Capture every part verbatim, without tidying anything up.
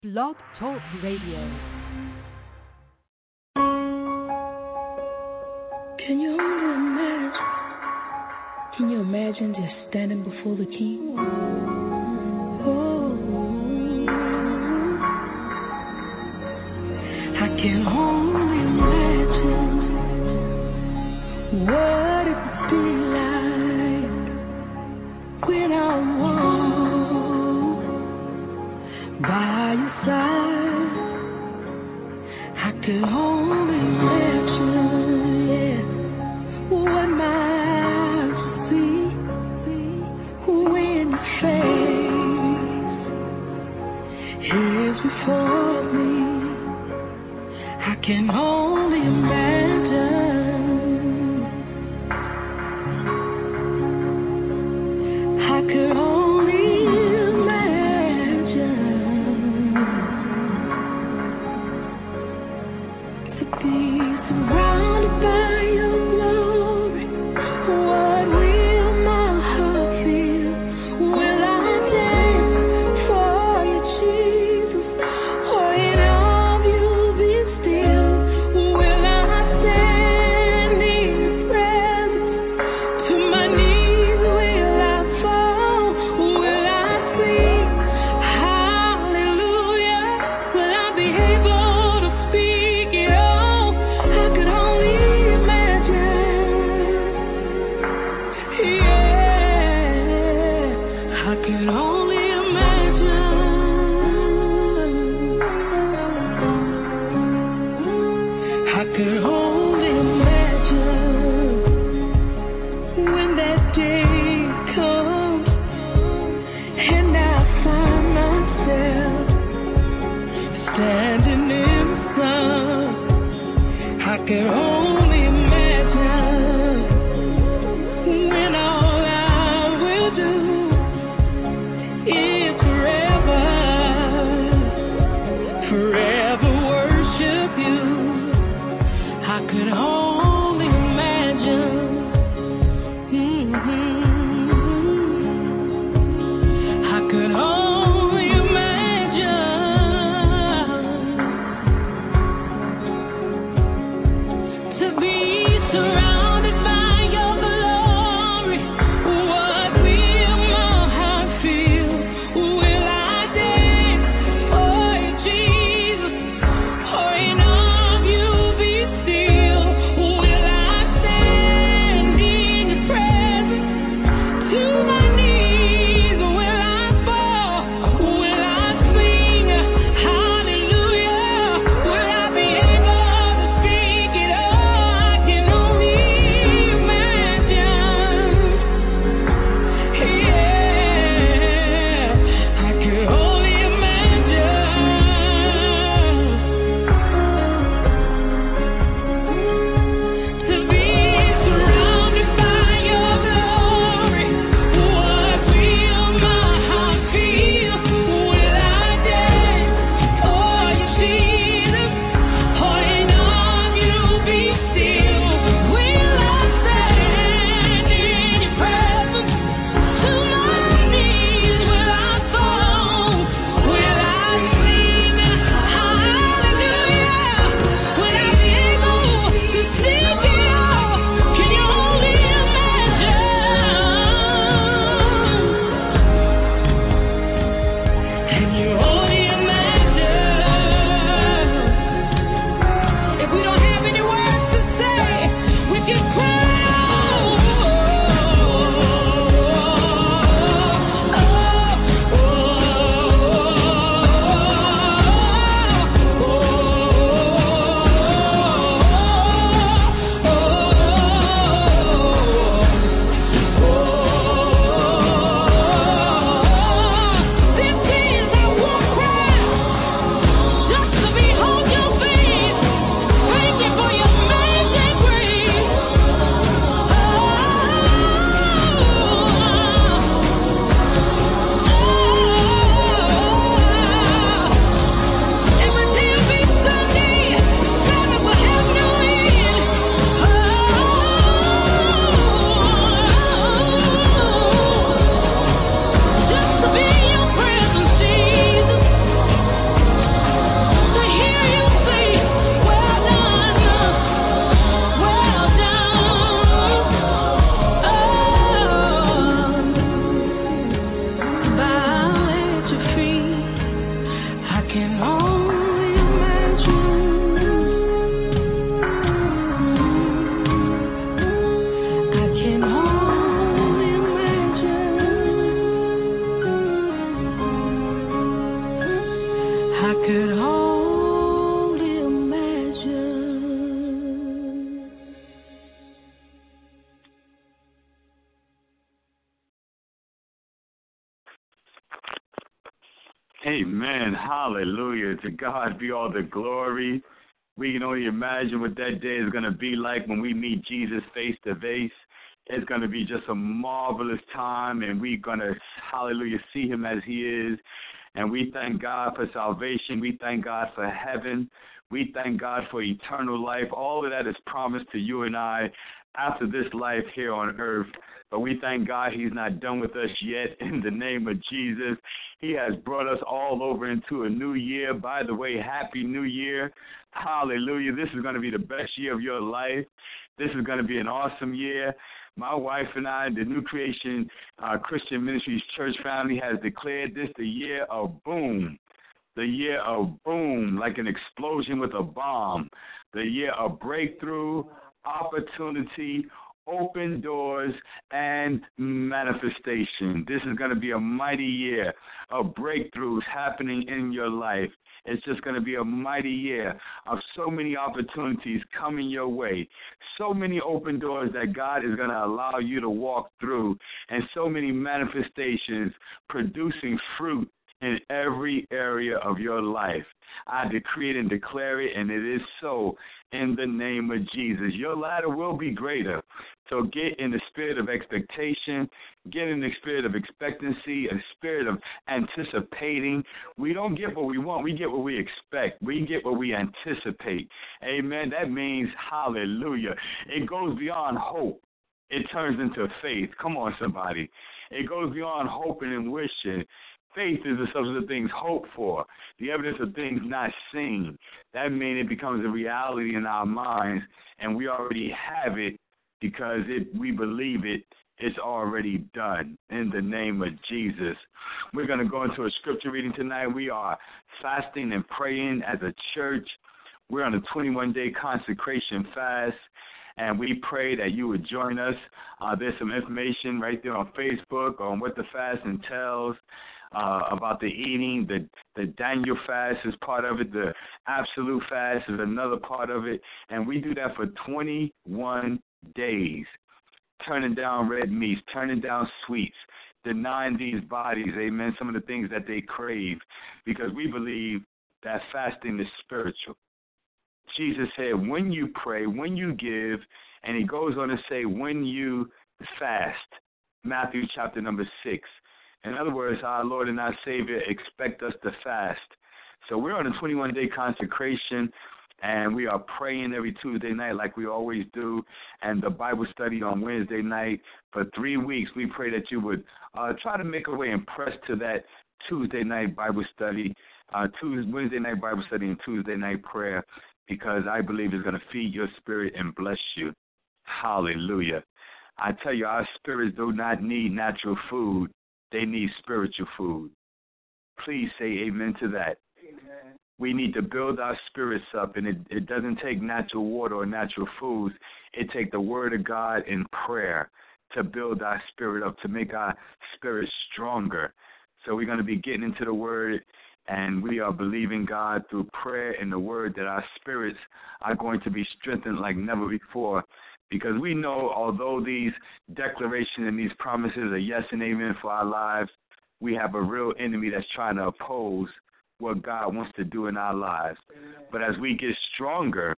Blog Talk Radio. Can you only imagine? Can you imagine just standing before the King? Oh, I can only imagine what it would be like when I walk by your side. I could only imagine, yeah, what my eyes see when your face is before me. I can only imagine. I could only imagine to be surrounded by your glory. What will my heart feel? Will I dance for you, Jesus? Or in all you be still? Will I stand in your presence? To my knees will I fall? Will I sing hallelujah? Will I be able to speak it all? I could only imagine. Yeah, I could only imagine. I could only imagine when that day comes and I find myself standing in the sun. I could only imagine when all I will do is forever, forever worship you. I could only imagine. Mhm. I could only imagine to can only imagine. I can only imagine. I could only imagine. Amen. Hallelujah. To God be all the glory. We can only imagine what that day is going to be like when we meet Jesus face to face. It's going to be just a marvelous time, and we're going to, hallelujah, see him as he is. And we thank God for salvation. We thank God for heaven. We thank God for eternal life. All of that is promised to you and I after this life here on earth. But we thank God he's not done with us yet in the name of Jesus. He has brought us all over into a new year. By the way, Happy New Year. Hallelujah. This is going to be the best year of your life. This is going to be an awesome year. My wife and I, the New Creation uh, Christian Ministries Church family, has declared this the year of boom. The year of boom, like an explosion with a bomb. The year of breakthrough, opportunity, open doors, and manifestation. This is going to be a mighty year of breakthroughs happening in your life. It's just going to be a mighty year of so many opportunities coming your way, so many open doors that God is going to allow you to walk through, and so many manifestations producing fruit in every area of your life. I decree it and declare it, and it is so in the name of Jesus. Your ladder will be greater. So get in the spirit of expectation, get in the spirit of expectancy, a spirit of anticipating. We don't get what we want. We get what we expect. We get what we anticipate. Amen. That means hallelujah. It goes beyond hope. It turns into faith. Come on, somebody. It goes beyond hoping and wishing. Faith is the substance of things hoped for, the evidence of things not seen. That means it becomes a reality in our minds, and we already have it because it, we believe it. It's already done in the name of Jesus. We're going to go into a scripture reading tonight. We are fasting and praying as a church. We're on a twenty-one day consecration fast, and we pray that you would join us. Uh, there's some information right there on Facebook on what the fast entails. Uh, about the eating, the, the Daniel fast is part of it. The absolute fast is another part of it. And we do that for twenty-one days, turning down red meats, turning down sweets, denying these bodies, amen, some of the things that they crave, because we believe that fasting is spiritual. Jesus said, when you pray, when you give, and he goes on to say, when you fast, Matthew chapter number six. In other words, our Lord and our Savior expect us to fast. So we're on a twenty-one day consecration, and we are praying every Tuesday night like we always do, and the Bible study on Wednesday night. For three weeks, we pray that you would uh, try to make a way and press to that Tuesday night Bible study, uh, Tuesday, Wednesday night Bible study, and Tuesday night prayer, because I believe it's going to feed your spirit and bless you. Hallelujah. I tell you, our spirits do not need natural food. They need spiritual food. Please say amen to that. Amen. We need to build our spirits up, and it, it doesn't take natural water or natural foods. It takes the word of God and prayer to build our spirit up, to make our spirit stronger. So we're going to be getting into the word, and we are believing God through prayer and the word that our spirits are going to be strengthened like never before. Because we know, although these declarations and these promises are yes and amen for our lives, we have a real enemy that's trying to oppose what God wants to do in our lives. Amen. But as we get stronger,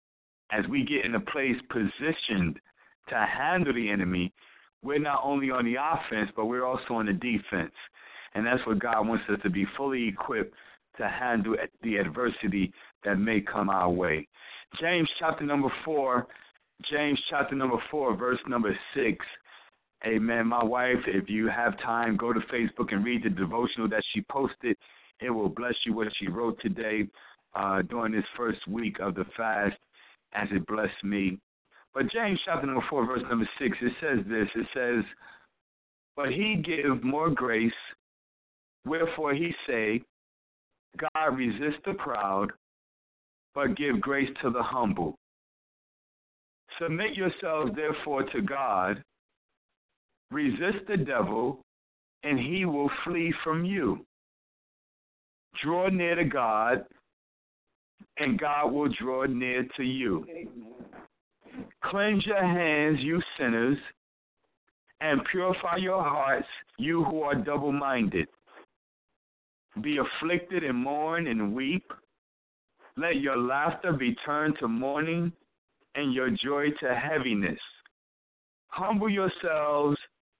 as we get in a place positioned to handle the enemy, we're not only on the offense, but we're also on the defense. And that's what God wants us to be, fully equipped to handle the adversity that may come our way. James chapter number four. James chapter number four, verse number six. Amen. My wife, if you have time, go to Facebook and read the devotional that she posted. It will bless you what she wrote today uh, during this first week of the fast, as it blessed me. But James chapter number four, verse number six, it says this. It says, but he give more grace, wherefore he say, God resists the proud, but give grace to the humble. Submit yourselves, therefore, to God. Resist the devil, and he will flee from you. Draw near to God, and God will draw near to you. Cleanse your hands, you sinners, and purify your hearts, you who are double-minded. Be afflicted and mourn and weep. Let your laughter be turned to mourning and your joy to heaviness. Humble yourselves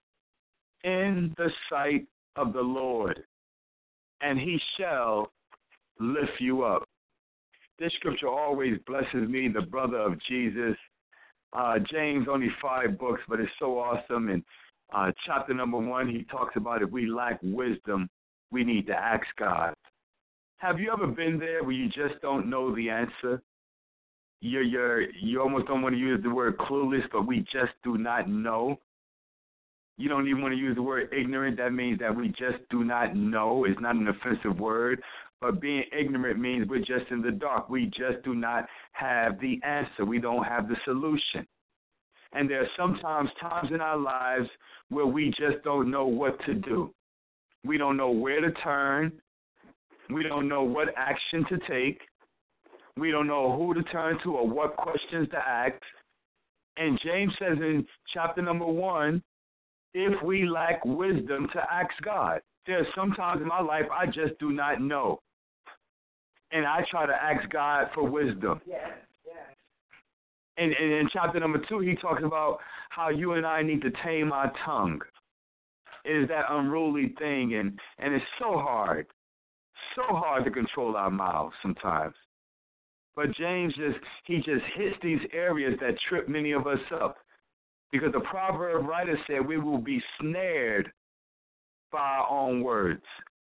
in the sight of the Lord, and he shall lift you up. This scripture always blesses me, the brother of Jesus. Uh, James, only five books, but it's so awesome. And uh, chapter number one, he talks about if we lack wisdom, we need to ask God. Have you ever been there where you just don't know the answer? You're, you're, you almost don't want to use the word clueless, but we just do not know. You don't even want to use the word ignorant. That means that we just do not know. It's not an offensive word. But being ignorant means we're just in the dark. We just do not have the answer. We don't have the solution. And there are sometimes times in our lives where we just don't know what to do. We don't know where to turn. We don't know what action to take. We don't know who to turn to or what questions to ask. And James says in chapter number one, if we lack wisdom, to ask God. There are some times in my life I just do not know. And I try to ask God for wisdom. Yes, yes. And, and in chapter number two, he talks about how you and I need to tame our tongue. It is that unruly thing, and, and it's so hard, so hard to control our mouths sometimes. But James just, he just hits these areas that trip many of us up. Because the proverb writer said we will be snared by our own words.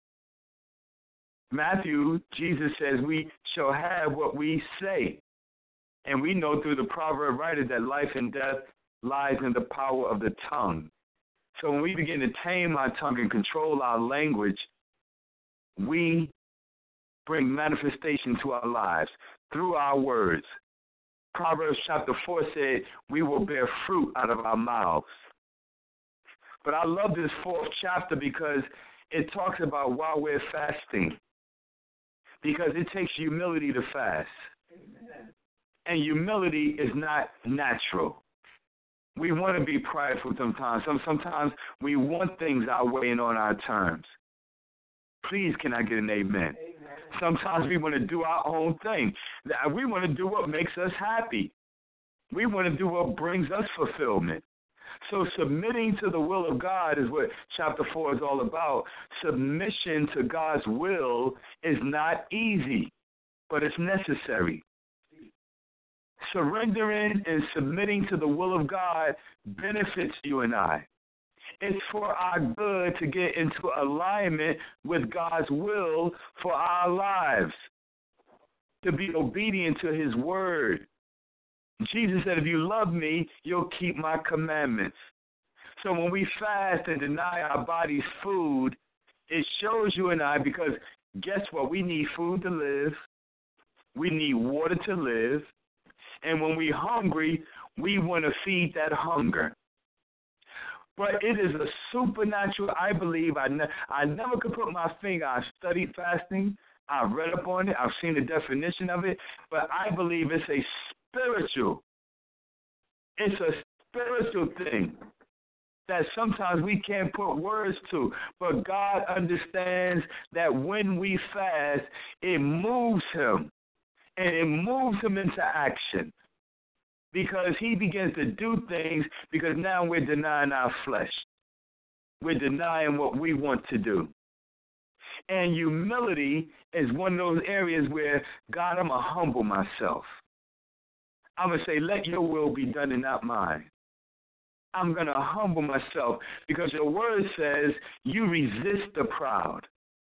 Matthew, Jesus says we shall have what we say. And we know through the proverb writer that life and death lies in the power of the tongue. So when we begin to tame our tongue and control our language, we bring manifestation to our lives through our words. Proverbs chapter four said, we will bear fruit out of our mouths. But I love this fourth chapter because it talks about while we're fasting. Because it takes humility to fast. Amen. And humility is not natural. We want to be prideful sometimes. Some, sometimes we want things our way and on our terms. Please, can I get an amen? Amen. Sometimes we want to do our own thing. We want to do what makes us happy. We want to do what brings us fulfillment. So submitting to the will of God is what chapter four is all about. Submission to God's will is not easy, but it's necessary. Surrendering and submitting to the will of God benefits you and I. It's for our good to get into alignment with God's will for our lives, to be obedient to his word. Jesus said, if you love me, you'll keep my commandments. So when we fast and deny our bodies food, it shows you and I, because guess what? We need food to live. We need water to live. And when we're hungry, we want to feed that hunger. But it is a supernatural, I believe. I, ne- I never could put my finger. I studied fasting. I've read up on it. I've seen the definition of it. But I believe it's a spiritual. It's a spiritual thing that sometimes we can't put words to. But God understands that when we fast, it moves him. And it moves him into action. Because he begins to do things, because now we're denying our flesh. We're denying what we want to do. And humility is one of those areas where, God, I'm going to humble myself. I'm going to say, let your will be done and not mine. I'm going to humble myself because your word says you resist the proud.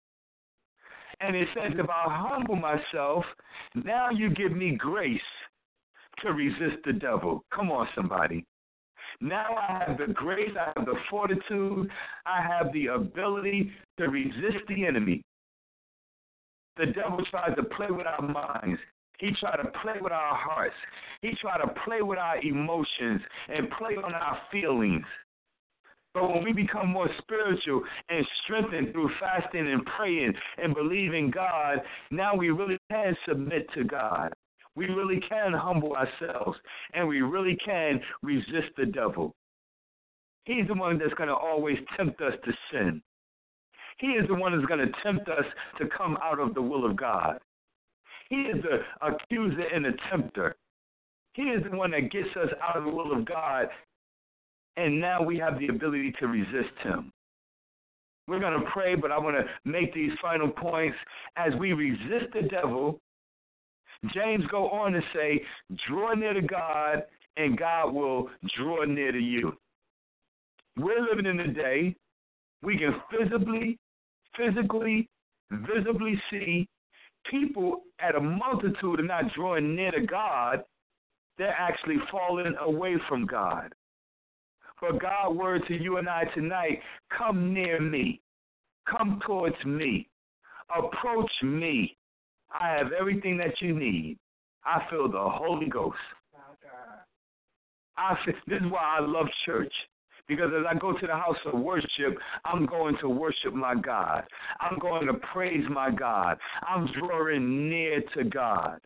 And it says, if I humble myself, now you give me grace to resist the devil. Come on, somebody. Now I have the grace, I have the fortitude, I have the ability to resist the enemy. The devil tries to play with our minds. He tried to play with our hearts. He tried to play with our emotions and play on our feelings. But when we become more spiritual and strengthened through fasting and praying and believing God, now we really can submit to God. We really can humble ourselves, and we really can resist the devil. He's the one that's going to always tempt us to sin. He is the one that's going to tempt us to come out of the will of God. He is the accuser and the tempter. He is the one that gets us out of the will of God, and now we have the ability to resist him. We're going to pray, but I want to make these final points. As we resist the devil, James go on to say, draw near to God, and God will draw near to you. We're living in a day we can physically, physically, visibly see people at a multitude are not drawing near to God. They're actually falling away from God. But God's word to you and I tonight, come near me. Come towards me. Approach me. I have everything that you need. I feel the Holy Ghost. I feel, this is why I love church. Because as I go to the house of worship, I'm going to worship my God. I'm going to praise my God. I'm drawing near to God.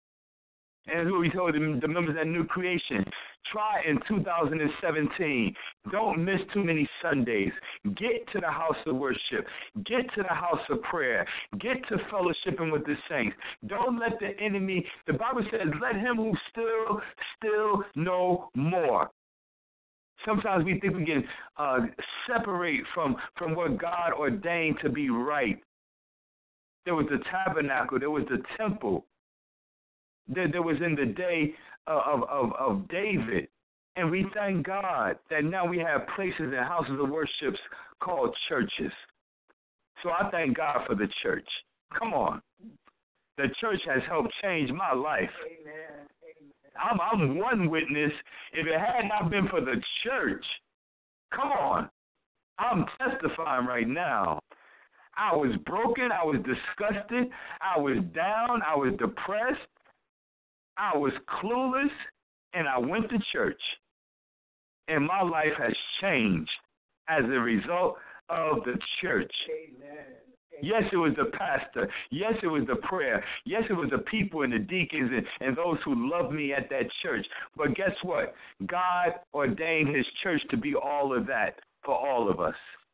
And who he told the members of New Creation, try in two thousand seventeen. Don't miss too many Sundays. Get to the house of worship. Get to the house of prayer. Get to fellowshipping with the saints. Don't let the enemy, the Bible says, let him who still, still no more. Sometimes we think we can uh, separate from, from what God ordained to be right. There was the tabernacle. There was the temple. There, there was in the day of, of, of David. And we thank God that now we have places and houses of worship called churches. So I thank God for the church. Come on. The church has helped change my life. Amen. I'm, I'm one witness. If it had not been for the church, come on, I'm testifying right now. I was broken. I was disgusted. I was down. I was depressed. I was clueless, and I went to church. And my life has changed as a result of the church. Amen. Yes, it was the pastor. Yes, it was the prayer. Yes, it was the people and the deacons and, and those who loved me at that church. But guess what? God ordained his church to be all of that for all of us.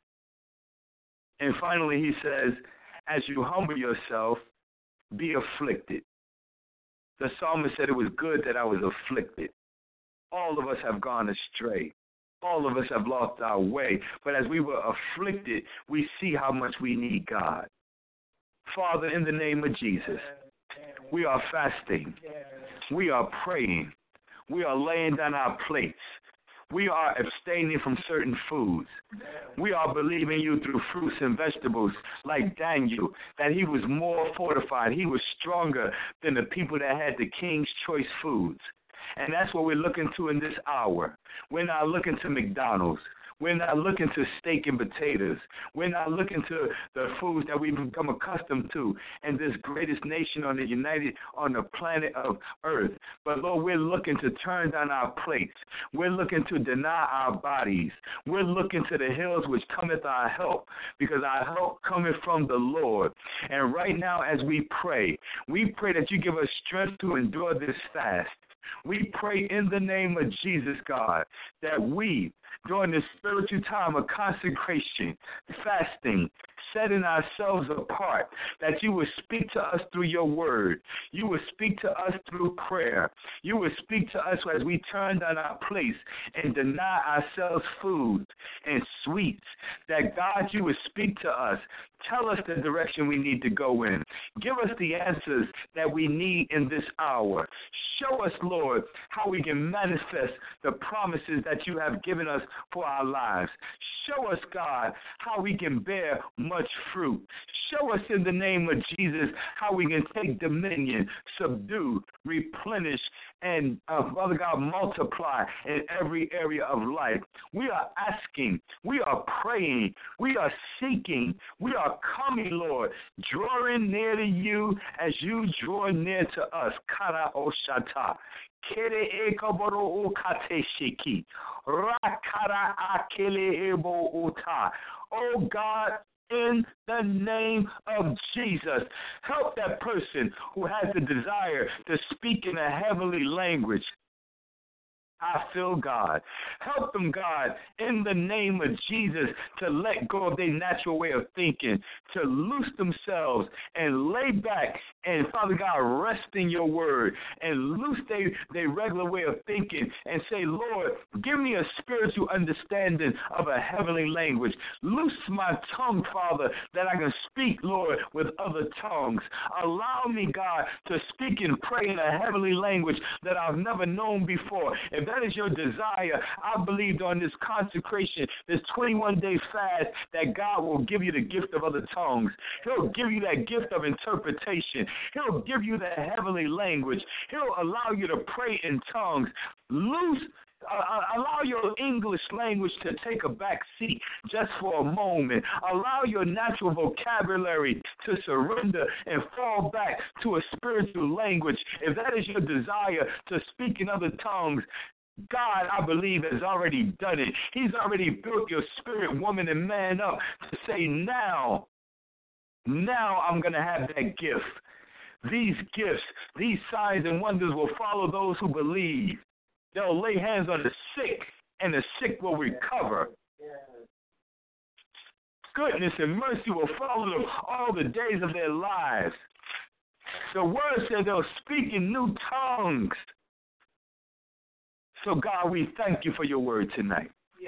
And finally, he says, as you humble yourself, be afflicted. The psalmist said it was good that I was afflicted. All of us have gone astray. All of us have lost our way. But as we were afflicted, we see how much we need God. Father, in the name of Jesus, we are fasting. We are praying. We are laying down our plates. We are abstaining from certain foods. We are believing you through fruits and vegetables like Daniel, that he was more fortified. He was stronger than the people that had the king's choice foods. And that's what we're looking to in this hour. We're not looking to McDonald's. We're not looking to steak and potatoes. We're not looking to the foods that we've become accustomed to in this greatest nation on the United, on the planet of Earth. But Lord, we're looking to turn down our plates. We're looking to deny our bodies. We're looking to the hills which cometh our help, because our help cometh from the Lord. And right now as we pray, we pray that you give us strength to endure this fast. We pray in the name of Jesus, God, that we, during this spiritual time of consecration, fasting, setting ourselves apart, that you will speak to us through your word. You will speak to us through prayer. You will speak to us as we turn down our place and deny ourselves food and sweets, that God, you will speak to us. Tell us the direction we need to go in. Give us the answers that we need in this hour. Show us, Lord, how we can manifest the promises that you have given us for our lives. Show us, God, how we can bear much fruit. Show us in the name of Jesus how we can take dominion, subdue, replenish, and, uh, Father God, multiply in every area of life. We are asking. We are praying. We are seeking. We are are coming, Lord, drawing near to you as you draw near to us. Kara oshata. Kere ekaboro okate shiki. Rakara akele ebo uta. Oh God, in the name of Jesus, help that person who has the desire to speak in a heavenly language. I feel God. Help them, God, in the name of Jesus, to let go of their natural way of thinking, to loose themselves and lay back and, Father God, rest in your word and loose their, their regular way of thinking and say, Lord, give me a spiritual understanding of a heavenly language. Loose my tongue, Father, that I can speak, Lord, with other tongues. Allow me, God, to speak and pray in a heavenly language that I've never known before. If that is your desire, I believe on this consecration, this twenty-one day fast, that God will give you the gift of other tongues. He'll give you that gift of interpretation. He'll give you that heavenly language. He'll allow you to pray in tongues. Loose Uh, allow your English language to take a back seat just for a moment. Allow your natural vocabulary to surrender and fall back to a spiritual language. If that is your desire to speak in other tongues, God, I believe, has already done it. He's already built your spirit, woman, and man up to say, now, now I'm going to have that gift. These gifts, these signs and wonders will follow those who believe. They'll lay hands on the sick, and the sick will recover. Goodness and mercy will follow them all the days of their lives. The word says they'll speak in new tongues. So, God, we thank you for your word tonight.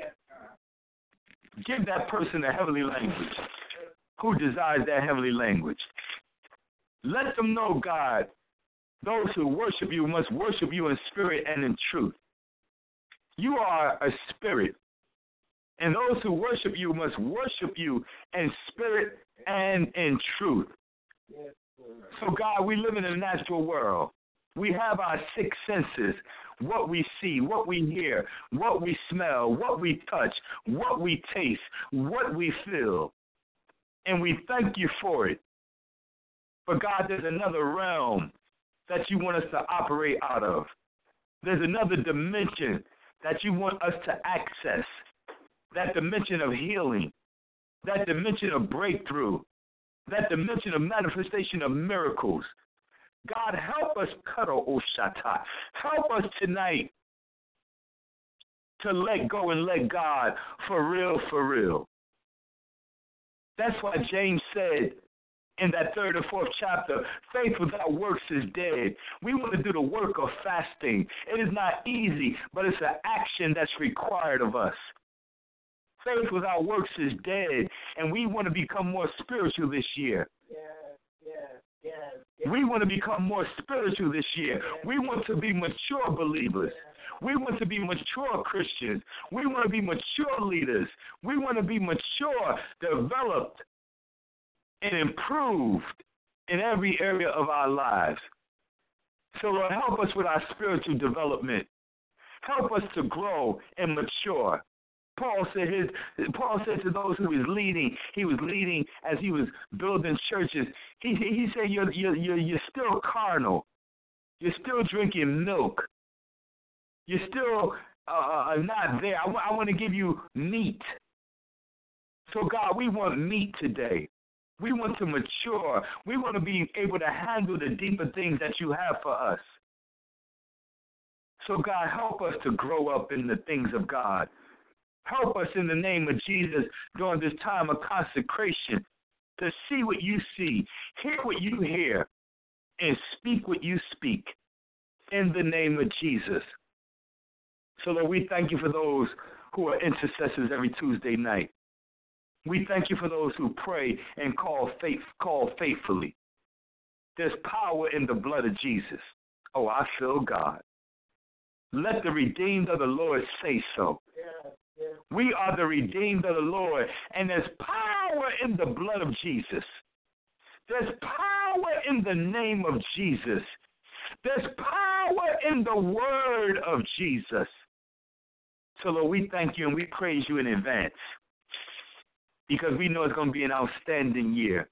Give that person a heavenly language who desires that heavenly language. Let them know, God, those who worship you must worship you in spirit and in truth. You are a spirit, and those who worship you must worship you in spirit and in truth. So, God, we live in a natural world. We have our six senses, what we see, what we hear, what we smell, what we touch, what we taste, what we feel. And we thank you for it. But, God, there's another realm that you want us to operate out of. There's another dimension that you want us to access, that dimension of healing, that dimension of breakthrough, that dimension of manifestation of miracles. God, help us, Karo Oshata. Help us tonight to let go and let God for real, for real. That's why James said in that third or fourth chapter, faith without works is dead. We want to do the work of fasting. It is not easy, but it's an action that's required of us. Faith without works is dead, and we want to become more spiritual this year. Yes, yes, yes, yes. We want to become more spiritual this year. Yes. We want to be mature believers. Yes. We want to be mature Christians. We want to be mature leaders. We want to be mature, developed, and improved in every area of our lives. So, Lord, help us with our spiritual development. Help us to grow and mature. Paul said his. Paul said to those who was leading, he was leading as he was building churches. He he said, "You're you're you're, you're still carnal. You're still drinking milk. You're still uh, not there. I, w- I want to give you meat." So, God, we want meat today. We want to mature. We want to be able to handle the deeper things that you have for us. So, God, help us to grow up in the things of God. Help us in the name of Jesus during this time of consecration to see what you see, hear what you hear, and speak what you speak in the name of Jesus. So, Lord, we thank you for those who are intercessors every Tuesday night. We thank you for those who pray and call faith, call faithfully. There's power in the blood of Jesus. Oh, I feel God. Let the redeemed of the Lord say so. Yes, yes. We are the redeemed of the Lord, and there's power in the blood of Jesus. There's power in the name of Jesus. There's power in the word of Jesus. So, Lord, we thank you and we praise you in advance. because we know it's going to be an outstanding year.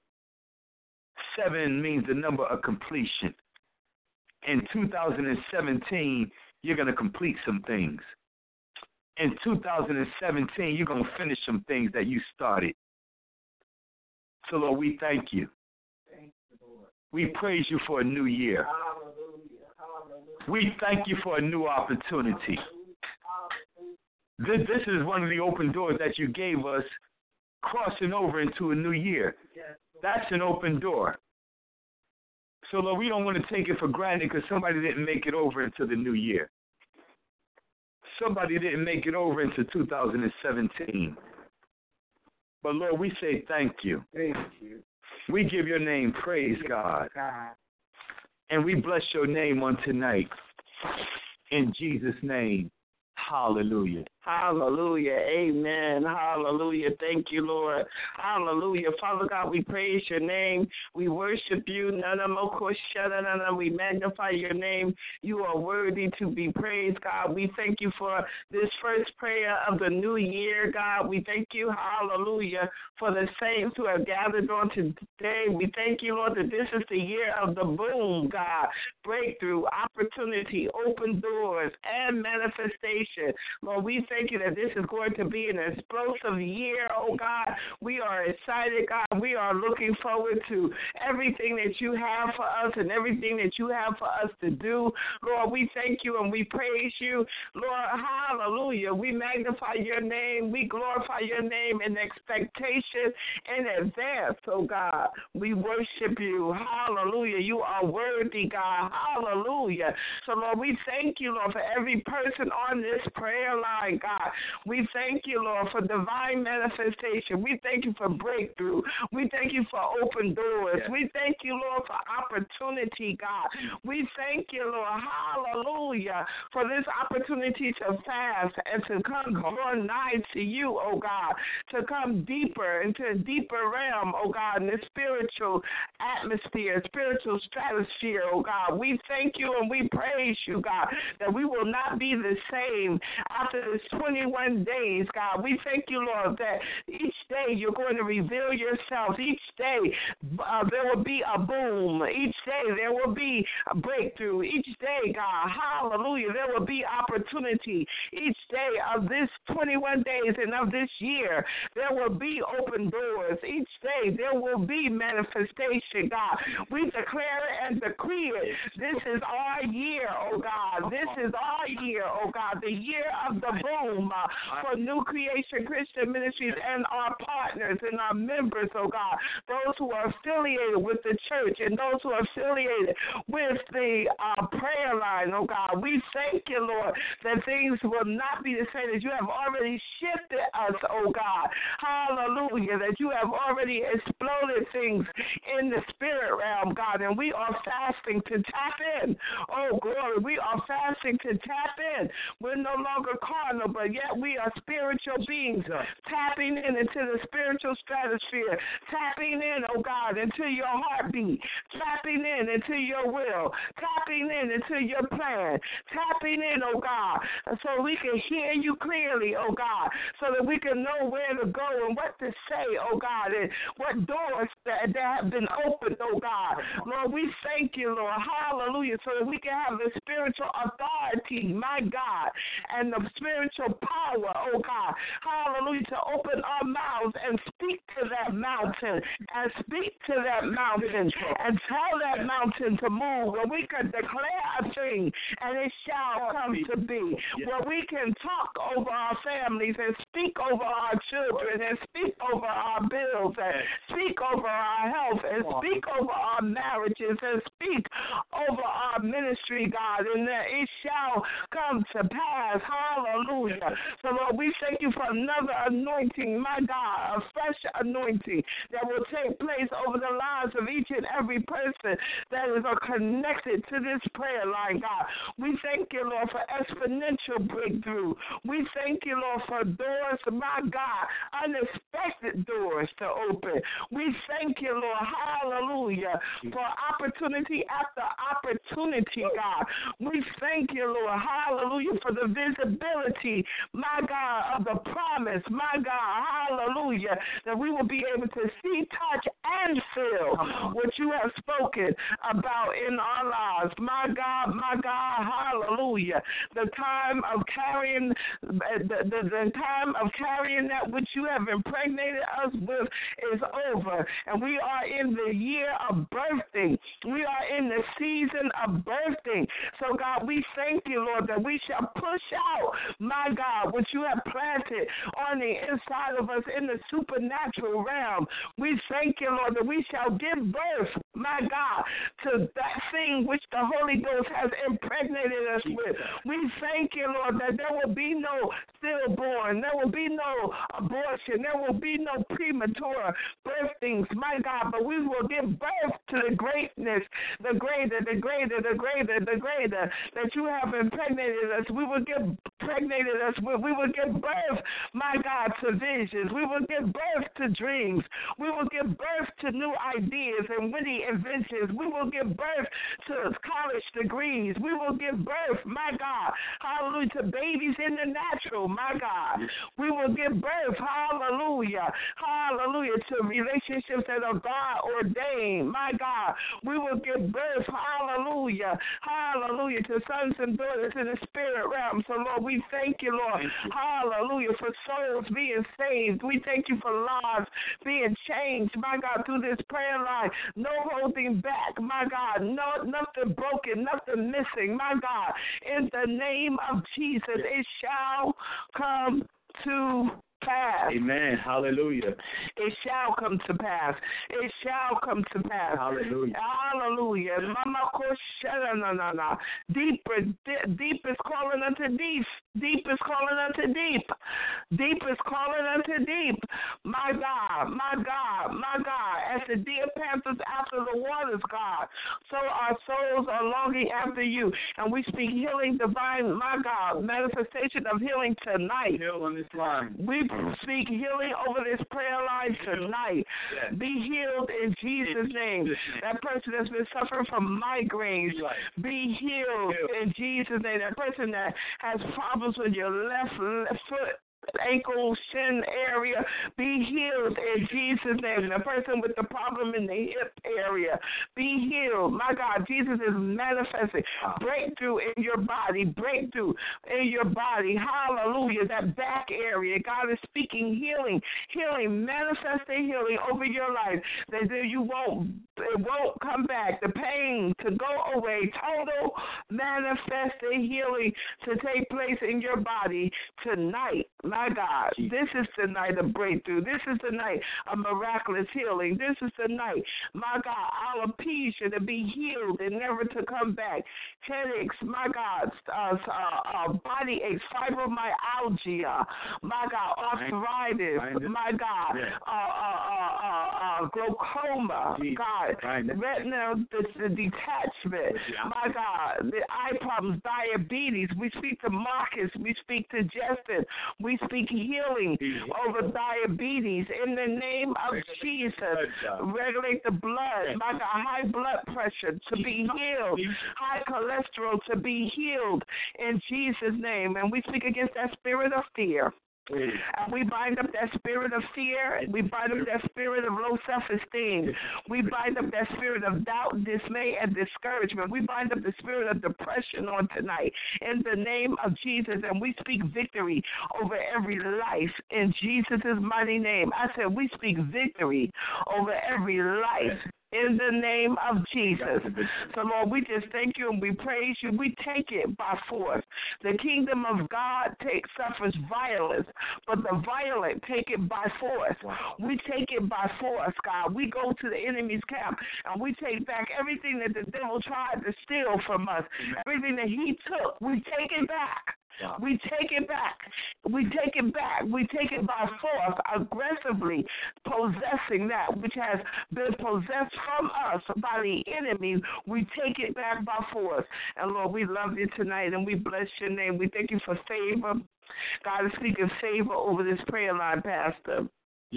Seven means the number of completion. In two thousand seventeen, you're going to complete some things. In two thousand seventeen, you're going to finish some things that you started. So, Lord, we thank you. Thank you, Lord. We praise you for a new year. Hallelujah. Hallelujah. We thank you for a new opportunity. This, this is one of the open doors that you gave us, crossing over into a new year. Yes, Lord. That's an open door. So, Lord, we don't want to take it for granted because somebody didn't make it over into the new year. Somebody didn't make it over into two thousand seventeen. But, Lord, we say thank you. Thank you. We give your name praise, God. God. And we bless your name on tonight. In Jesus' name, hallelujah. Hallelujah. Amen. Hallelujah. Thank you, Lord. Hallelujah. Father God, we praise your name. We worship you. We magnify your name. You are worthy to be praised, God. We thank you for this first prayer of the new year, God. We thank you, hallelujah, for the saints who have gathered on today. We thank you, Lord, that this is the year of the boom, God. Breakthrough, opportunity, open doors, and manifestation. Lord, we thank Thank you that this is going to be an explosive year, oh God. We are excited, God. We are looking forward to everything that you have for us and everything that you have for us to do. Lord, we thank you and we praise you. Lord, hallelujah. We magnify your name. We glorify your name in expectation in advance, oh God. We worship you. Hallelujah. You are worthy, God. Hallelujah. So, Lord, we thank you, Lord, for every person on this prayer line, God. We thank you, Lord, for divine manifestation. We thank you for breakthrough. We thank you for open doors. Yes. We thank you, Lord, for opportunity, God. We thank you, Lord, hallelujah, for this opportunity to fast and to come draw nigh to you, oh God, to come deeper into a deeper realm, oh God, in the spiritual atmosphere, spiritual stratosphere, oh God. We thank you and we praise you, God, that we will not be the same after this twenty-one days, God. We thank you, Lord, that each day you're going to reveal yourself. Each day uh, there will be a boom. Each day there will be a breakthrough. Each day, God, hallelujah, there will be opportunity. Each day of this twenty-one days and of this year, there will be open doors. Each day there will be manifestation, God. We declare and decree it. This is our year, oh God. This is our year, oh God, the year of the boom uh, for New Creation Christian Ministries and our partners and our members, oh God, those who are affiliated with the church and those who are affiliated with the uh, prayer line, oh God. We thank you, Lord, that things will not be the same, as you have already shifted us, oh God. Hallelujah, that you have already exploded things in the spirit realm, God, and we are fasting to tap in. Oh, glory, we are fasting to tap in. We're no longer carnal, but yet we are spiritual beings, tapping in into the spiritual stratosphere, tapping in, oh God, into your heartbeat, tapping in into your will, tapping in into your plan, tapping in, oh God, so we can hear you clearly, oh God, so that we can know where to go and what to say, oh God, and what doors that, that have been opened, oh God. Lord, we thank you, Lord, hallelujah, so that we can have the spiritual authority, my God, and the spiritual power, oh God, hallelujah, to open our mouths and speak to that mountain, and speak to that mountain, and tell that mountain to move, where we can declare a thing, and it shall come to be, where we can talk over our families, and speak over our children, and speak over our bills, and speak over our health, and speak over our marriages, and speak over our ministry, God, and that it shall come to pass. Hallelujah. So, Lord, we thank you for another anointing, my God, a fresh anointing that will take place over the lives of each and every person that is connected to this prayer line, God. We thank you, Lord, for exponential breakthrough. We thank you, Lord, for doors, my God, unexpected doors to open. We thank you, Lord, hallelujah, for opportunity after opportunity, God. We thank you, Lord, hallelujah, for the visibility, my God, of the promise, my God, hallelujah, that we out in our lives. My God, my God, hallelujah. The time of carrying the, the, the time of carrying that which you have impregnated us with is over. And we are in the year of birthing. We are in the season of birthing. So God, we thank you, Lord, that we shall push out, my God, what you have planted on the inside of us in the supernatural realm. We thank you, Lord, that we shall give birth, my God, to that thing which the Holy Ghost has impregnated us with. We thank you, Lord, that there will be no stillborn, there will be no abortion, there will be no premature birthings, my God, but we will give birth to the greatness, the greater, the greater, the greater, the greater that you have impregnated us. We will give impregnated us with. We will give birth, my God, to visions. We will give birth to dreams. We will give birth to new ideas and witty inventions. We will give birth to college degrees. We will give birth, my God, hallelujah, to babies in the natural, my God. We will give birth, hallelujah, hallelujah, to relationships that are God ordained, my God. We will give birth, hallelujah, hallelujah, to sons and daughters in the spirit realm. So, Lord, we thank you, Lord, thank you. Hallelujah, for souls being saved. We thank you for lives being changed, my God, through this prayer line. No holding back, my God, no nothing broken, nothing missing, my God. In the name of Jesus, it shall come to pass. Amen. Hallelujah. It shall come to pass. It shall come to pass. Hallelujah. Hallelujah. Mama koshana na na na. Deeper, deep is calling unto deep. Deep is calling unto deep. Deep is calling unto deep. My God, my God, my God. As the deer panthers after the waters, God, so our souls are longing after you. And we speak healing, divine, my God, manifestation of healing tonight. Heal on this line. We speak healing over this prayer line tonight. Yes. Be healed in Jesus' name. That person that's been suffering from migraines, be healed in Jesus' name. That person that has problems with your left, left foot, ankle, shin area, be healed in Jesus' name. The person with the problem in the hip area, be healed. My God, Jesus is manifesting breakthrough in your body, breakthrough in your body. Hallelujah. That back area, God is speaking healing, healing, manifesting healing over your life. That you won't, it won't come back. The pain to go away. Total manifesting healing to take place in your body tonight. My God, this is the night of breakthrough. This is the night of miraculous healing. This is the night, my God, alopecia to be healed and never to come back. Headaches, my God, uh, uh, uh, body aches, fibromyalgia, my God, arthritis, my God, uh, uh, uh, uh, glaucoma, God, retinal detachment, my God, the eye problems, diabetes. We speak to Marcus. We speak to Justin. We speak healing over diabetes in the name of Jesus. Regulate the blood, my God, high blood pressure to be healed, high cholesterol to be healed in Jesus' name. And we speak against that spirit of fear. And we bind up that spirit of fear. We bind up that spirit of low self-esteem. We bind up that spirit of doubt, dismay, and discouragement. We bind up the spirit of depression on tonight in the name of Jesus. And we speak victory over every life in Jesus' mighty name. I said we speak victory over every life in the name of Jesus. So, Lord, we just thank you and we praise you. We take it by force. The kingdom of God takes suffers violence, but the violent take it by force. We take it by force, God. We go to the enemy's camp and we take back everything that the devil tried to steal from us. Everything that he took, we take it back. Wow. We take it back. We take it back. We take it by force, aggressively possessing that which has been possessed from us by the enemy. We take it back by force. And, Lord, we love you tonight, and we bless your name. We thank you for favor. God is speaking favor over this prayer line, Pastor. Yeah.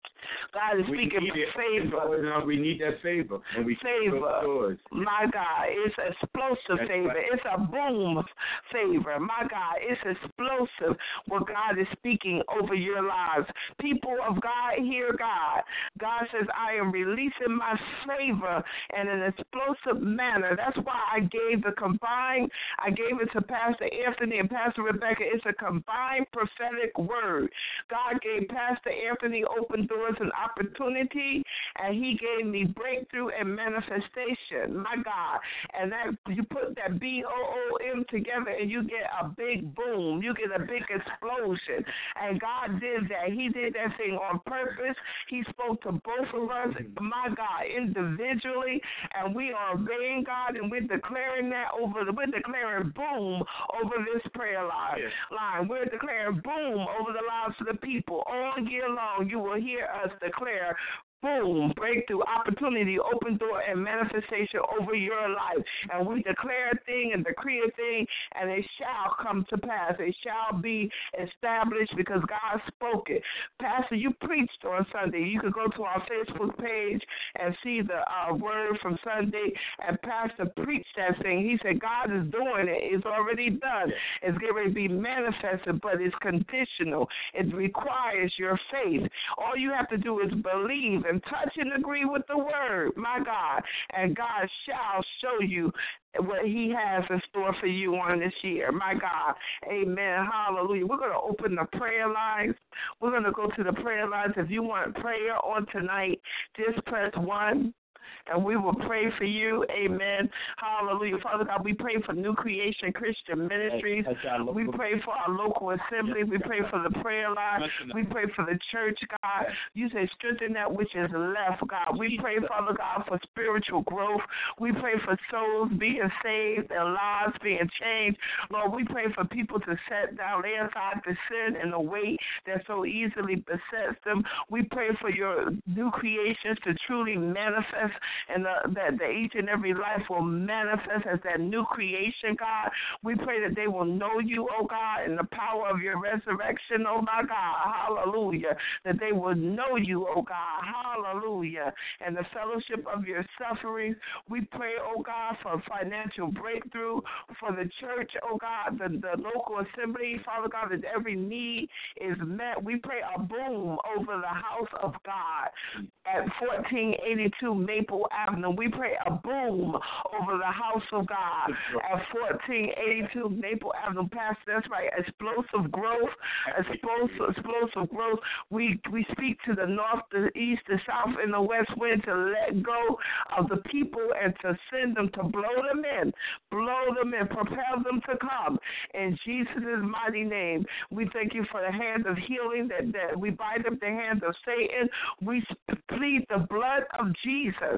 God is we speaking need it. favor. We need that favor. When we favor. My God, it's explosive That's favor. right. It's a boom favor. My God, it's explosive what God is speaking over your lives. People of God, hear God. God says, I am releasing my favor in an explosive manner. That's why I gave the combined, I gave it to Pastor Anthony and Pastor Rebecca. It's a combined prophetic word. God gave Pastor Anthony open doors and opportunity, and he gave me breakthrough and manifestation. My God. And that you put that B O O M together and you get a big boom. You get a big explosion. And God did that. He did that thing on purpose. He spoke to both of us, my God, individually, and we are obeying God, and we're declaring that over the, we're declaring boom over this prayer line. Yes. line. We're declaring boom over the lives of the people. All year long, you will hear us declare boom, breakthrough, opportunity, open door, and manifestation over your life. And we declare a thing and decree a thing, and it shall come to pass. It shall be established because God spoke it. Pastor, you preached on Sunday. You could go to our Facebook page and see the uh, word from Sunday, and Pastor preached that thing. He said, God is doing it. It's already done. It's getting ready to be manifested, but it's conditional. It requires your faith. All you have to do is believe and touch and agree with the word, my God, and God shall show you what he has in store for you on this year. My God. Amen. Hallelujah. We're going to open the prayer lines. We're going to go to the prayer lines. If you want prayer on tonight, just press one. And we will pray for you. Amen. Hallelujah. Father God, we pray for New Creation Christian Ministries. We pray for our local assembly. We pray for the prayer line. We pray for the church, God. You say strengthen that which is left, God. We pray, Father God, for spiritual growth. We pray for souls being saved and lives being changed. Lord, we pray for people to set down, lay aside the sin and the weight that so easily besets them. We pray for your new creations to truly manifest, and the, that, that each and every life will manifest as that new creation, God. We pray that they will know you, oh God, and the power of your resurrection, oh my God. Hallelujah. That they will know you, oh God. Hallelujah. And the fellowship of your suffering. We pray, oh God, for financial breakthrough for the church, oh God, the, the local assembly, Father God, that every need is met. We pray a boom over the house of God at fourteen eighty-two Maple Avenue. We pray a boom over the house of God at fourteen eighty-two Maple Avenue. Pastor, that's right, explosive growth, explosive, explosive growth. We we speak to the north, the east, the south, and the west wind to let go of the people and to send them to blow them in, blow them in, propel them to come. In Jesus' mighty name, we thank you for the hands of healing, that, that we bind up the hands of Satan. We plead the blood of Jesus.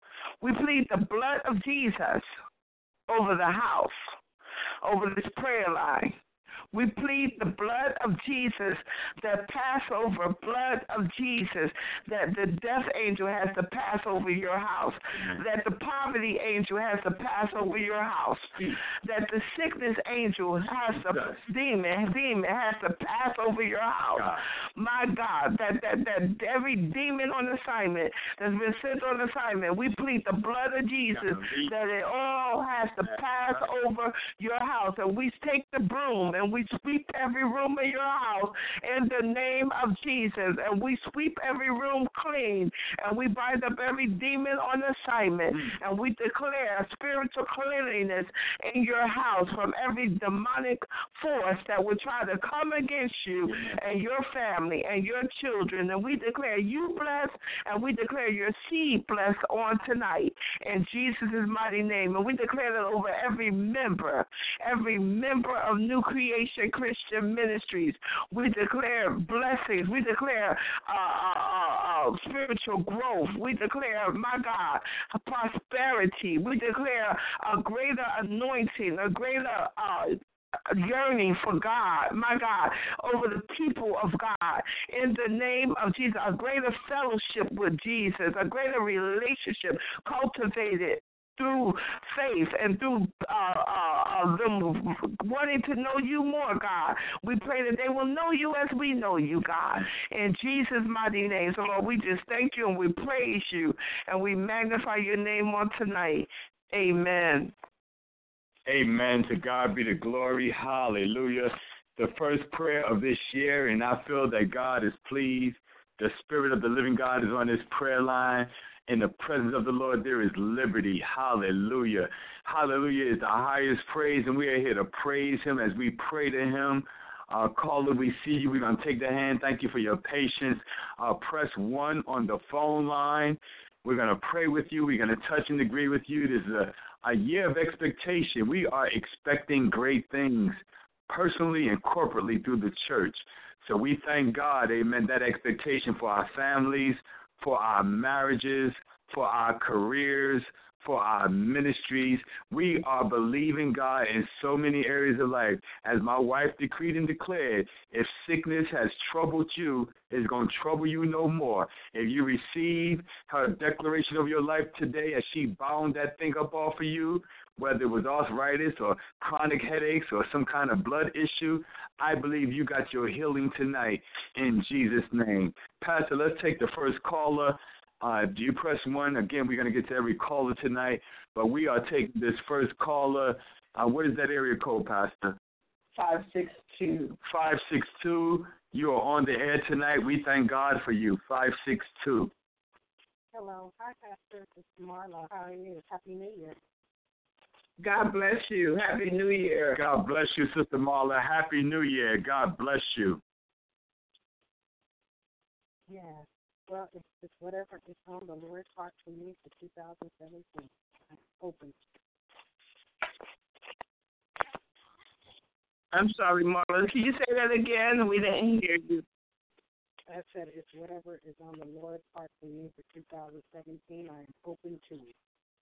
We plead the blood of Jesus over the house, over this prayer line. We plead the blood of Jesus, the Passover blood of Jesus, that the death angel has to pass over your house, that the poverty angel has to pass over your house, that the sickness angel has to, demon, demon has to pass over your house. My God, that, that, that every demon on assignment that's been sent on assignment, we plead the blood of Jesus, that it all has to pass over your house. And we take the broom and we sweep every room in your house in the name of Jesus. And we sweep every room clean. And we bind up every demon on assignment. And we declare spiritual cleanliness in your house from every demonic force that would try to come against you and your family and your children. And we declare you blessed, and we declare your seed blessed on tonight in Jesus' mighty name. And we declare that over every member, every member of New Creation Christian Ministries. We declare blessings. We declare uh, uh, uh, spiritual growth. We declare, my God, prosperity. We declare a greater anointing, a greater uh, yearning for God, my God, over the people of God, in the name of Jesus, a greater fellowship with Jesus, a greater relationship cultivated through faith and through uh, uh, uh, them wanting to know you more, God. We pray that they will know you as we know you, God. In Jesus' mighty name. So, Lord, we just thank you and we praise you and we magnify your name on tonight. Amen. Amen. To God be the glory. Hallelujah. The first prayer of this year, and I feel that God is pleased. The Spirit of the living God is on this prayer line. In the presence of the Lord, there is liberty. Hallelujah. Hallelujah is the highest praise, and we are here to praise him as we pray to him. Uh, caller, we see you. We're going to take the hand. Thank you for your patience. Uh, press one on the phone line. We're going to pray with you. We're going to touch and agree with you. This is a, a year of expectation. We are expecting great things personally and corporately through the church. So we thank God, amen, that expectation for our families, for our marriages, for our careers, for our ministries. We are believing God in so many areas of life. As my wife decreed and declared, if sickness has troubled you, it's going to trouble you no more. If you receive her declaration of your life today as she bound that thing up off of you, whether it was arthritis or chronic headaches or some kind of blood issue, I believe you got your healing tonight in Jesus' name. Pastor, let's take the first caller. Uh, do you press one? Again, we're going to get to every caller tonight, but we are taking this first caller. Uh, what is that area code, Pastor? five six two. five six two. You are on the air tonight. We thank God for you. five six two. Hello. Hi, Pastor. It's Marla. How are you? Happy New Year. God bless you. Happy New Year. God bless you, Sister Marla. Happy New Year. God bless you. Yeah. Well, it's, it's whatever is on the Lord's heart for me for two thousand seventeen. I'm open. I'm sorry, Marla. Can you say that again? We didn't hear you. I said it's whatever is on the Lord's heart for me for two thousand seventeen. I am open to it.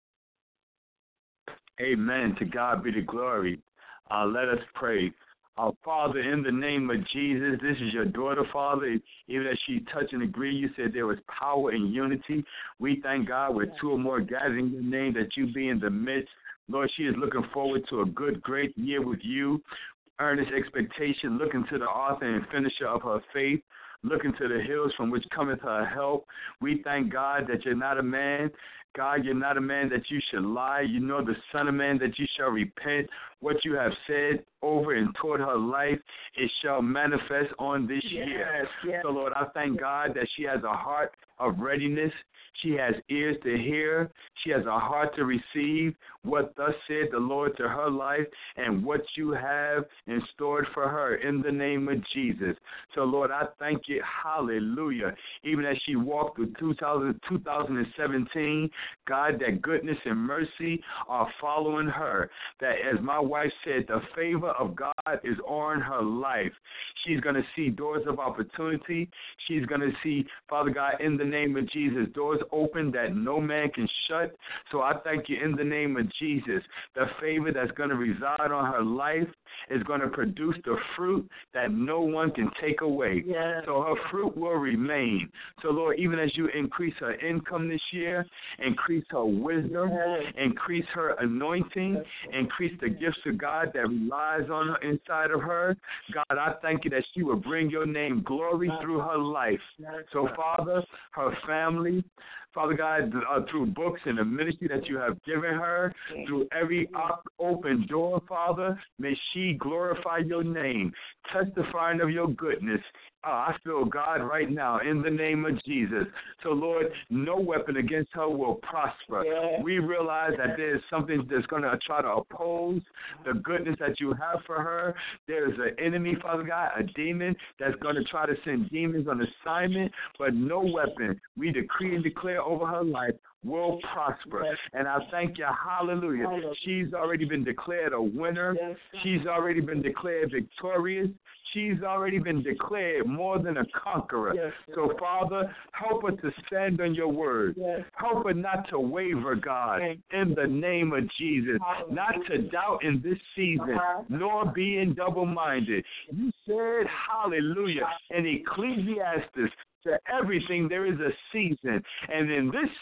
Amen. To God be the glory. Uh, let us pray. Our Father, in the name of Jesus, this is your daughter, Father. Even as she touched and agreed, you said there was power in unity. We thank God with two or more gathering in your name that you be in the midst. Lord, she is looking forward to a good, great year with you. Earnest expectation, looking to the author and finisher of her faith. Looking to the hills from which cometh her help. We thank God that you're not a man. God, you're not a man that you should lie. You know the Son of Man that you shall repent. What you have said over and toward her life, it shall manifest on this Yes, year. yes. So, Lord, I thank God that she has a heart of readiness. She has ears to hear. She has a heart to receive what thus said the Lord to her life and what you have in store for her in the name of Jesus. So, Lord, I thank you. Hallelujah. Even as she walked through two thousand, two thousand seventeen, God, that goodness and mercy are following her. That, as my wife said, the favor of God is on her life. She's going to see doors of opportunity. She's going to see, Father God, in the name of Jesus, doors open that no man can shut. So I thank you in the name of Jesus. The favor that's going to reside on her life is going to produce the fruit that no one can take away. Yes. So her fruit will remain. So, Lord, even as you increase her income this year, increase her wisdom, Yes. increase her anointing, increase the gifts of God that relies on her inside of her. God, I thank you that she will bring your name glory through her life. So, Father, her family, Father God, uh, through books and the ministry that you have given her, through every op- open door, Father, may she glorify your name, testifying of your goodness. Uh, I feel God right now in the name of Jesus. So, Lord, no weapon against her will prosper. Yeah. We realize that there is something that's going to try to oppose the goodness that you have for her. There is an enemy, Father God, a demon that's going to try to send demons on assignment, but no weapon, we decree and declare over her life, will prosper. Yes. And I thank you, hallelujah. Hallelujah. She's already been declared a winner. Yes. She's already been declared victorious. She's already been declared more than a conqueror. Yes. So, Father, help her to stand on your word. Yes. Help her not to waver, God, in the name of Jesus. Hallelujah. Not to doubt in this season, Uh-huh. nor being double-minded. You said, hallelujah, in Ecclesiastes, to everything there is a season, and in this season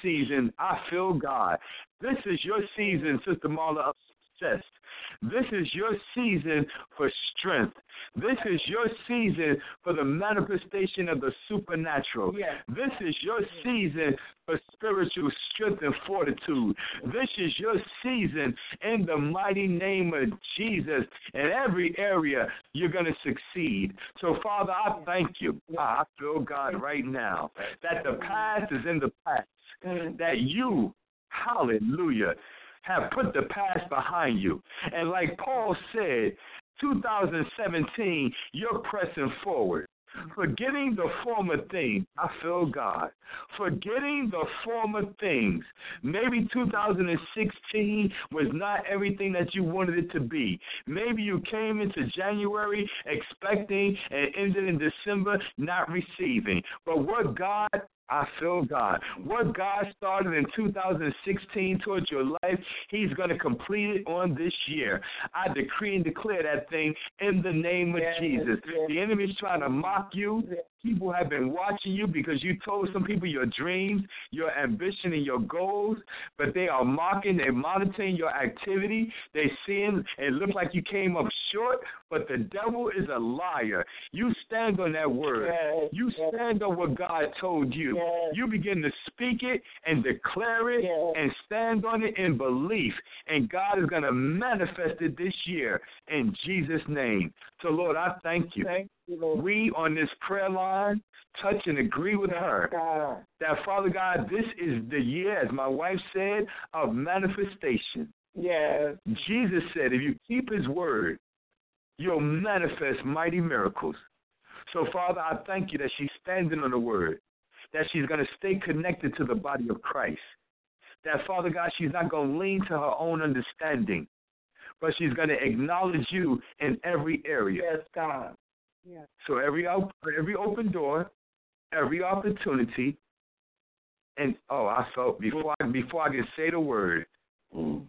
season, I feel God. This is your season, Sister Marla, of success. This is your season for strength. This is your season for the manifestation of the supernatural. Yes. This is your season for spiritual strength and fortitude. This is your season in the mighty name of Jesus. In every area, you're going to succeed. So, Father, I thank you. I feel God right now that the past is in the past, that you, hallelujah, have put the past behind you. And like Paul said, two thousand seventeen, you're pressing forward. Forgetting the former things, I feel God. Forgetting the former things. Maybe two thousand sixteen was not everything that you wanted it to be. Maybe you came into January expecting and ended in December not receiving. But what God I feel God. What God started in two thousand sixteen towards your life, He's going to complete it on this year. I decree and declare that thing in the name of yes, Jesus. Yes. The enemy's trying to mock you. Yes. People have been watching you because you told some people your dreams, your ambition, and your goals, but they are mocking, they're monitoring your activity. They seeing it look like you came up short, but the devil is a liar. You stand on that word. Yes. You stand on what God told you. Yes. You begin to speak it and declare it yes. and stand on it in belief, and God is going to manifest it this year in Jesus' name. So, Lord, I thank you. Thank you, Lord. We on this prayer line touch and agree with her God. that, Father God, this is the year, as my wife said, of manifestation. Yes. Jesus said, if you keep His word, you'll manifest mighty miracles. So, Father, I thank you that she's standing on the word, that she's going to stay connected to the body of Christ, that, Father God, she's not going to lean to her own understanding, but she's going to acknowledge you in every area. Yes, God. Yes. So every op- every open door, every opportunity, and oh, I felt before I, before I can say the word, mm.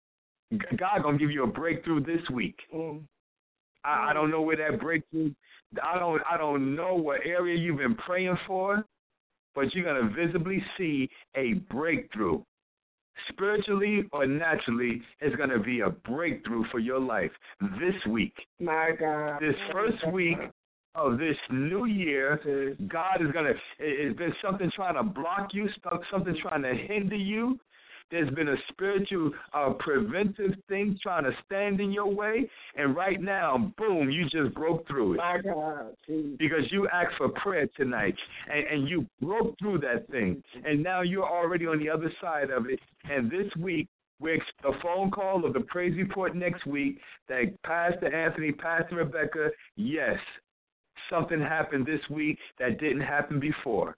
God gonna give you a breakthrough this week. Mm. I, I don't know where that breakthrough. I don't I don't know what area you've been praying for, but you're gonna visibly see a breakthrough. Spiritually or naturally, it's going to be a breakthrough for your life this week. My God. This first week of this new year, God is going to, it's been something trying to block you, something trying to hinder you. There's been a spiritual uh, preventive thing trying to stand in your way, and right now, boom, you just broke through it. My God. Jeez. Because you asked for prayer tonight, and, and you broke through that thing, and now you're already on the other side of it. And this week, we're a phone call of the praise report next week that Pastor Anthony, Pastor Rebecca, yes, something happened this week that didn't happen before.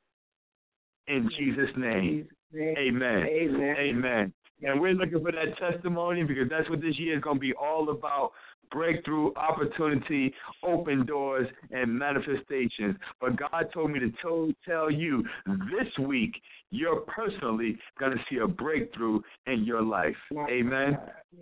In Jesus' name. Amen. Amen. Amen. And we're looking for that testimony because that's what this year is going to be all about. Breakthrough, opportunity, open doors, and manifestations. But God told me to to- tell you this week, you're personally going to see a breakthrough in your life. Amen.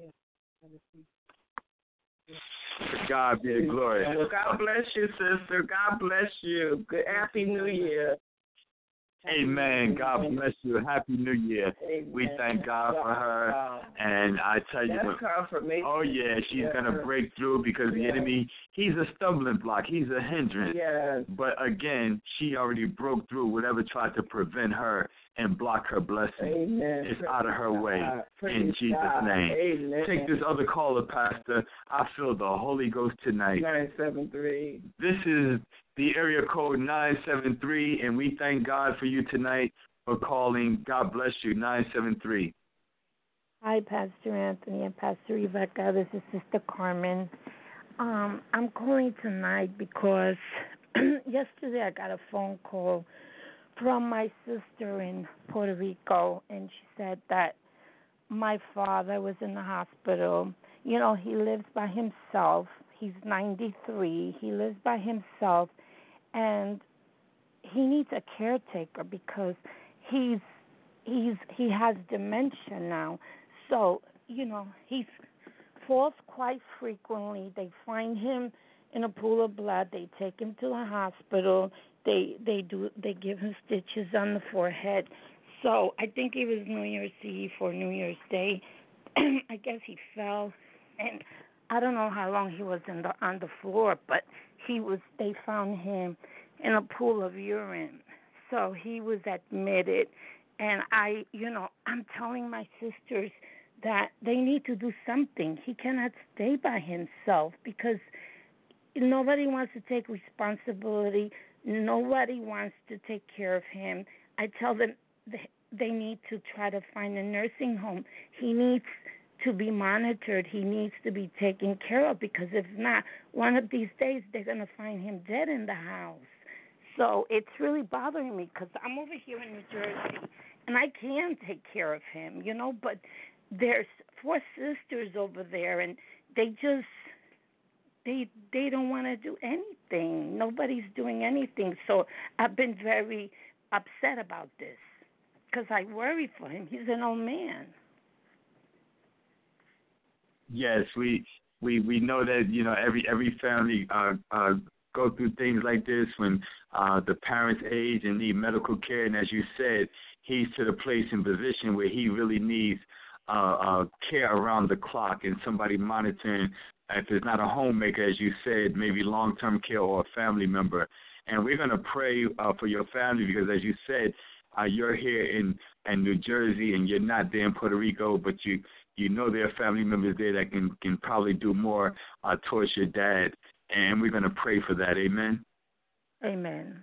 To God be the glory. Well, God bless you, sister. God bless you. Good, happy New Year. Amen. God bless you. Happy New Year. Amen. We thank God for her. And I tell you, That's confirmation. oh, yeah, she's yes. going to break through because the yes. enemy, he's a stumbling block. He's a hindrance. Yes. But again, she already broke through whatever tried to prevent her and block her blessing. Amen. It's Praise out of her God. way. Praise in Jesus' God. name. Amen. Take this other caller, Pastor. I feel the Holy Ghost tonight. nine seven three. This is the area code nine seven three, and we thank God for you tonight for calling. God bless you, nine seven three. Hi, Pastor Anthony and Pastor Rebecca. This is Sister Carmen. Um, I'm calling tonight because yesterday I got a phone call from my sister in Puerto Rico, and she said that my father was in the hospital. You know, he lives by himself. He's ninety-three. He lives by himself, and he needs a caretaker because he's he's he has dementia now. So, you know, he falls quite frequently. They find him in a pool of blood. They take him to the hospital. They they do they give him stitches on the forehead. So I think it was New Year's Eve or New Year's Day. I guess he fell, and I don't know how long he was in the, on the floor, but he was. They found him in a pool of urine. So he was admitted, and I, you know, I'm telling my sisters that they need to do something. He cannot stay by himself because nobody wants to take responsibility. Nobody wants to take care of him. I tell them they need to try to find a nursing home. He needs to be monitored. He needs to be taken care of because if not, one of these days they're going to find him dead in the house. So it's really bothering me because I'm over here in New Jersey and I can take care of him, you know, but there's four sisters over there and they just, they they don't want to do anything. Nobody's doing anything. So I've been very upset about this because I worry for him. He's an old man. Yes, we we we know that, you know, every every family uh, uh, go through things like this when uh, the parents age and need medical care. And as you said, he's to the place and position where he really needs uh, uh, care around the clock and somebody monitoring. If it's not a homemaker, as you said, maybe long-term care or a family member. And we're going to pray uh, for your family because, as you said, uh, you're here in, in New Jersey and you're not there in Puerto Rico, but you you know there are family members there that can, can probably do more uh, towards your dad. And we're going to pray for that. Amen? Amen.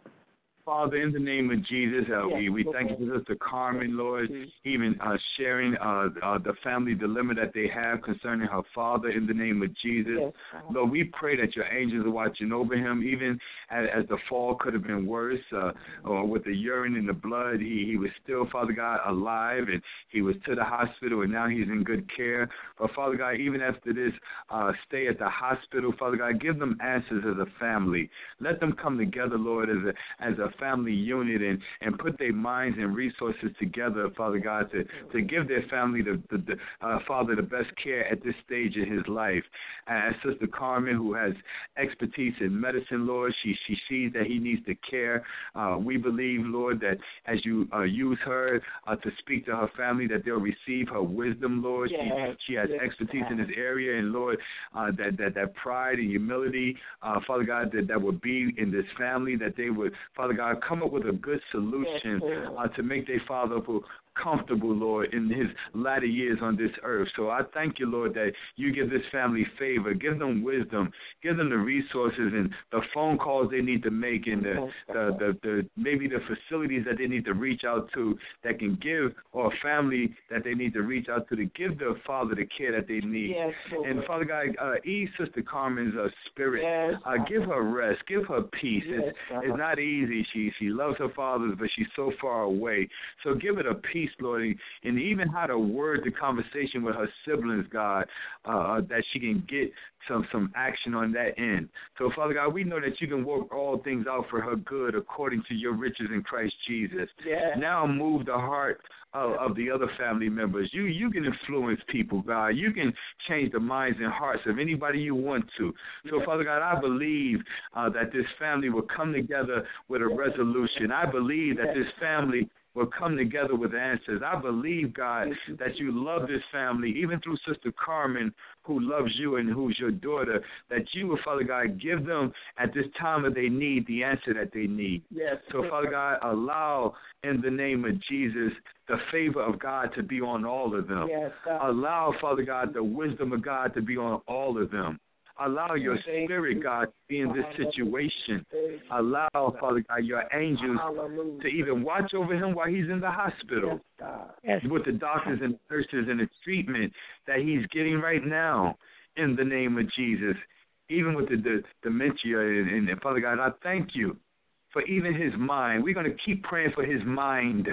Father, in the name of Jesus, uh, yes, we, we thank you for Sister Carmen, Lord, even uh, sharing uh, uh, the family dilemma that they have concerning her father in the name of Jesus. Yes, Lord, we pray that your angels are watching over him, even as, as the fall could have been worse, uh, or with the urine and the blood. He, he was still, Father God, alive, and he was to the hospital, and now he's in good care. But, Father God, even after this uh, stay at the hospital, Father God, give them answers as a family. Let them come together, Lord, as a, as a family unit and, and put their minds and resources together, Father God, to, to give their family, the, the, the uh, Father, the best care at this stage in his life. And Sister Carmen, who has expertise in medicine, Lord, she, she sees that he needs to care. Uh, we believe, Lord, that as you uh, use her uh, to speak to her family, that they'll receive her wisdom, Lord. Yes. She, she has yes. expertise in this area, and, Lord, uh, that, that, that pride and humility, uh, Father God, that, that would be in this family, that they would, Father God, come up with a good solution uh, to make their father comfortable, Lord, in his latter years on this earth. So I thank you, Lord, that you give this family favor, give them wisdom, give them the resources and the phone calls they need to make and the, the, the, the maybe the facilities that they need to reach out to that can give, or a family that they need to reach out to to give their father the care that they need. Yes, and Father God, uh, ease Sister Carmen's uh, spirit. Yes. Uh, give her rest, give her peace. Yes, it's, it's not easy. She, she loves her father, but she's so far away. So give it a peace, Lord, and even how to word the conversation with her siblings, God, uh, that she can get some some action on that end. So, Father God, we know that you can work all things out for her good according to your riches in Christ Jesus. Yeah. Now move the heart of, of the other family members. You you can influence people, God. You can change the minds and hearts of anybody you want to. So, Father God, I believe uh, that this family will come together with a resolution. I believe that this family will come together with answers. I believe, God, that you love this family, even through Sister Carmen, who loves you and who's your daughter, that you will, Father God, give them at this time that they need the answer that they need. Yes. So, Father God, allow in the name of Jesus the favor of God to be on all of them. Yes, allow, Father God, the wisdom of God to be on all of them. Allow your spirit, God, to be in this situation. Allow, Father God, your angels to even watch over him while he's in the hospital yes, with the doctors and nurses and the treatment that he's getting right now in the name of Jesus, even with the, the dementia. And, and, Father God, I thank you for even his mind. We're going to keep praying for his mind,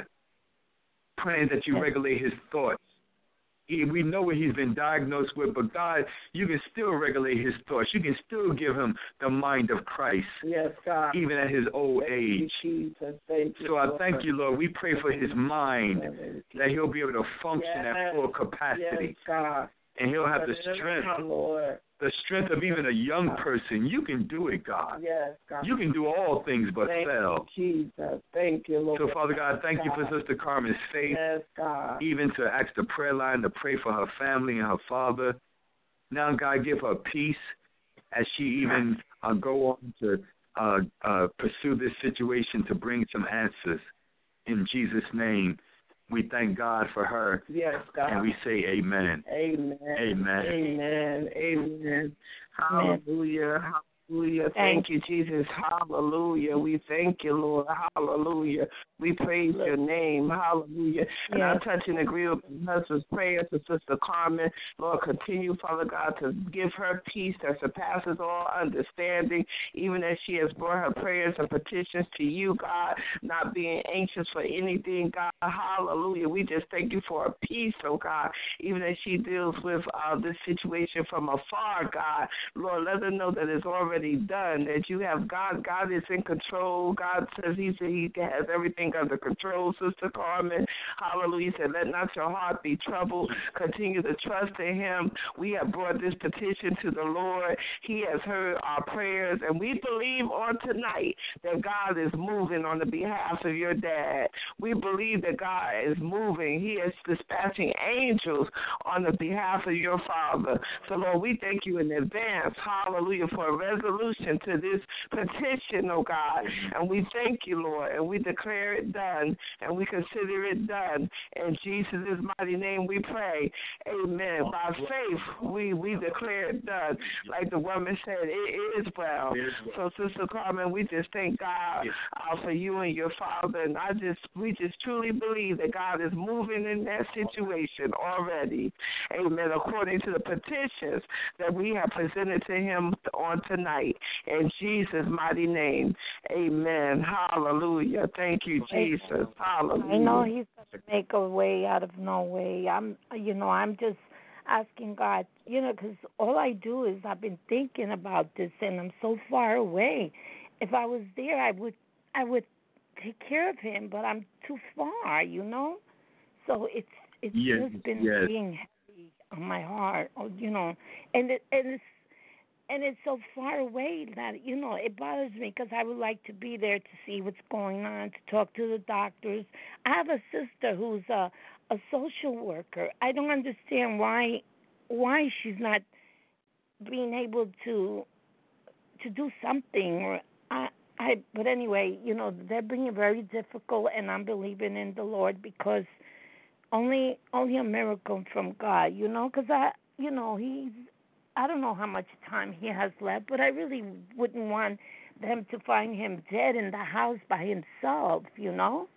praying that you regulate his thoughts. We know what he's been diagnosed with, but God, you can still regulate his thoughts. You can still give him the mind of Christ, yes, God, even at his old thank age. You, thank you, so I thank you, Lord. We pray for his mind, that he'll be able to function yes, at full capacity. Yes, God. And he'll have the strength, Lord. the strength of even a young person. You can do it, God. Yes, God. You can do all things but thank fail. You, Jesus. Thank you, Lord. So, Father God, thank God. you for Sister Carmen's faith. Yes, God. Even to ask the prayer line to pray for her family and her father. Now, God, give her peace as she even uh, go on to uh, uh, pursue this situation to bring some answers. In Jesus' name, we thank God for her. Yes, God. And we say amen. Amen. Amen. Amen. Amen. Hallelujah. Hallelujah. Thank you, Jesus. Hallelujah. We thank you, Lord. Hallelujah. We praise your name. Hallelujah. And I touch and agree with my husband's prayer to Sister Carmen. Lord, continue, Father God, to give her peace that surpasses all understanding, even as she has brought her prayers and petitions to you, God, not being anxious for anything, God. Hallelujah. We just thank you for her peace, oh God, even as she deals with uh, this situation from afar, God. Lord, let her know that it's already done, that you have God. God is in control. God says he, he has everything under control, Sister Carmen. Hallelujah. He said, let not your heart be troubled. Continue to trust in him. We have brought this petition to the Lord. He has heard our prayers, and we believe on tonight that God is moving on the behalf of your dad. We believe that God is moving. He is dispatching angels on the behalf of your father. So, Lord, we thank you in advance, hallelujah, for a resolution to this petition, oh God. And we thank you, Lord, and we declare it done, and we consider it done. In Jesus' mighty name we pray. Amen. By faith, we, we declare it done. Like the woman said, it is well. So, Sister Carmen, we just thank God uh, for you and your father, and I just we just truly believe that God is moving in that situation already. Amen. According to the petitions that we have presented to him on tonight. In Jesus' mighty name. Amen. Hallelujah. Thank you, Jesus. Hallelujah. I know he's going to make a way out of no way. I'm, you know, I'm just asking God, you know, because all I do is I've been thinking about this, and I'm so far away. If I was there, I would, I would take care of him, but I'm too far, you know. So it's it's yes, just been yes. being heavy on my heart, you know, and it, and it's and it's so far away that, you know, it bothers me because I would like to be there to see what's going on, to talk to the doctors. I have a sister who's a a social worker. I don't understand why why she's not being able to to do something. Or I I but anyway, you know, they're being very difficult, and I'm believing in the Lord because only only a miracle from God, you know, because I you know he's. I don't know how much time he has left, but I really wouldn't want them to find him dead in the house by himself, you know?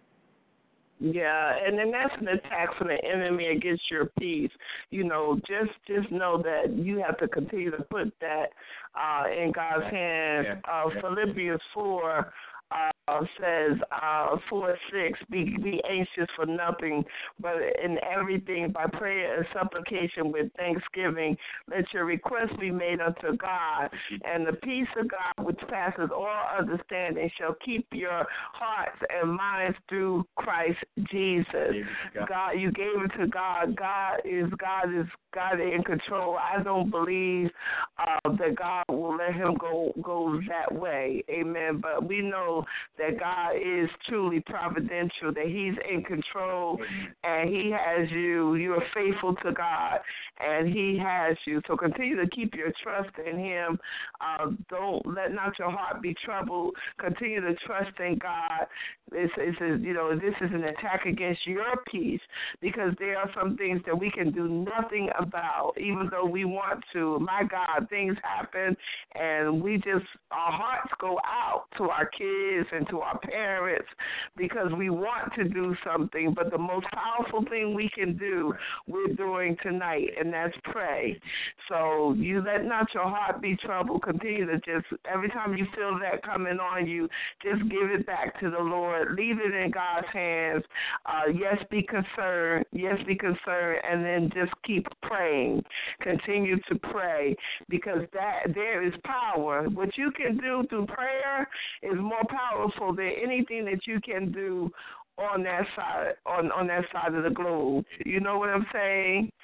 Yeah, and then that's an attack from the enemy against your peace. You know, just just know that you have to continue to put that uh, in God's hands. Uh, Philippians four Uh, says uh, four six, be, be anxious for nothing, but in everything by prayer and supplication with thanksgiving, let your requests be made unto God, and the peace of God which passes all understanding shall keep your hearts and minds through Christ Jesus. God, you gave it to God. God is God is God in control. I don't believe uh, that God will let him go go that way. Amen. But we know that God is truly providential, that he's in control, and he has you. You are faithful to God, and he has you. So continue to keep your trust in him. Uh, don't let not your heart be troubled. Continue to trust in God. This is, you know, this is an attack against your peace, because there are some things that we can do nothing about, even though we want to. My God, things happen, and we just, our hearts go out to our kids and to our parents because we want to do something, but the most powerful thing we can do, we're doing tonight, and that's pray. So you let not your heart be troubled. Continue to just, every time you feel that coming on you, just give it back to the Lord. Leave it in God's hands. Uh, yes, be concerned. Yes, be concerned, and then just keep praying. Continue to pray, because that there is power. What you can do through prayer is more powerful than anything that you can do on that side on, on that side of the globe. You know what I'm saying?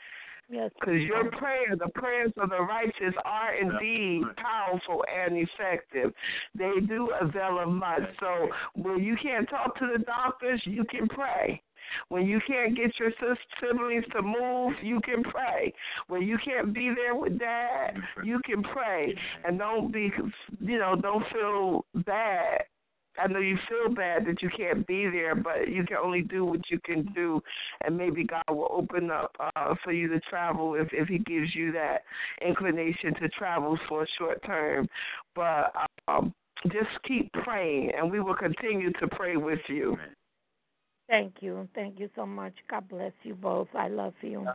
Yes. Because your prayer, the prayers of the righteous are indeed powerful and effective. They do avail of much. So when you can't talk to the doctors, you can pray. When you can't get your siblings to move, you can pray. When you can't be there with dad, you can pray. And don't be, you know, don't feel bad. I know you feel bad that you can't be there, but you can only do what you can do, and maybe God will open up uh, for you to travel if, if he gives you that inclination to travel for a short term. But um, just keep praying, and we will continue to pray with you. Thank you. Thank you so much. God bless you both. I love you.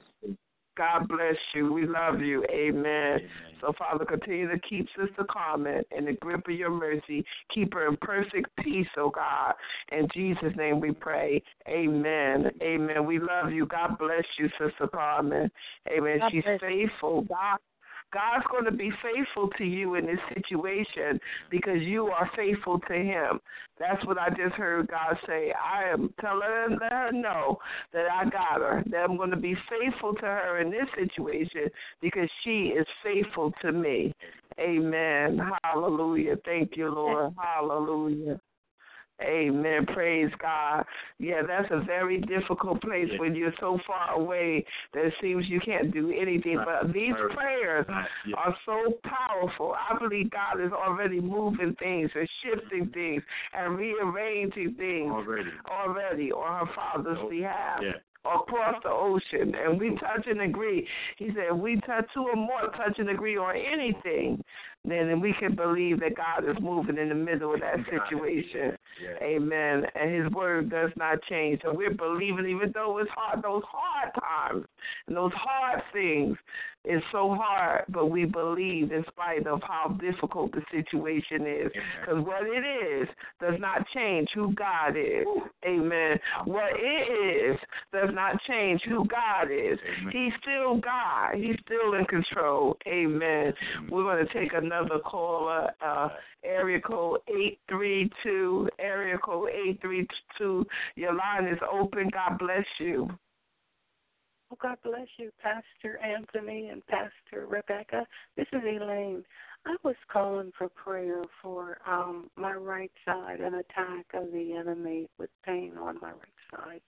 God bless you. We love you. Amen. Amen. So, Father, continue to keep Sister Carmen in the grip of your mercy. Keep her in perfect peace, oh God. In Jesus' name we pray. Amen. Amen. We love you. God bless you, Sister Carmen. Amen. God She's faithful. God. God's going to be faithful to you in this situation because you are faithful to him. That's what I just heard God say. I am telling her, let her know that I got her, that I'm going to be faithful to her in this situation because she is faithful to me. Amen. Hallelujah. Thank you, Lord. Hallelujah. Amen. Praise God. Yeah, that's a very difficult place when you're so far away that it seems you can't do anything. But these prayers are so powerful. I believe God is already moving things and shifting things and rearranging things already, already on her Father's behalf. Yeah. Across the ocean, and we touch and agree. He said, if we touch two or more, touch and agree on anything, then we can believe that God is moving in the middle of that situation. Yeah. Amen. And his word does not change. So we're believing, even though it's hard, those hard times and those hard things, it's so hard, but we believe in spite of how difficult the situation is. Because what it is does not change who God is. Amen. What it is does not change who God is. Amen. He's still God. He's still in control. Amen. We're going to take another caller, uh, area code eight three two, area code eight three two. Your line is open. God bless you. Oh, God bless you, Pastor Anthony and Pastor Rebecca. This is Elaine. I was calling for prayer for um, my right side, an attack of the enemy with pain on my right side.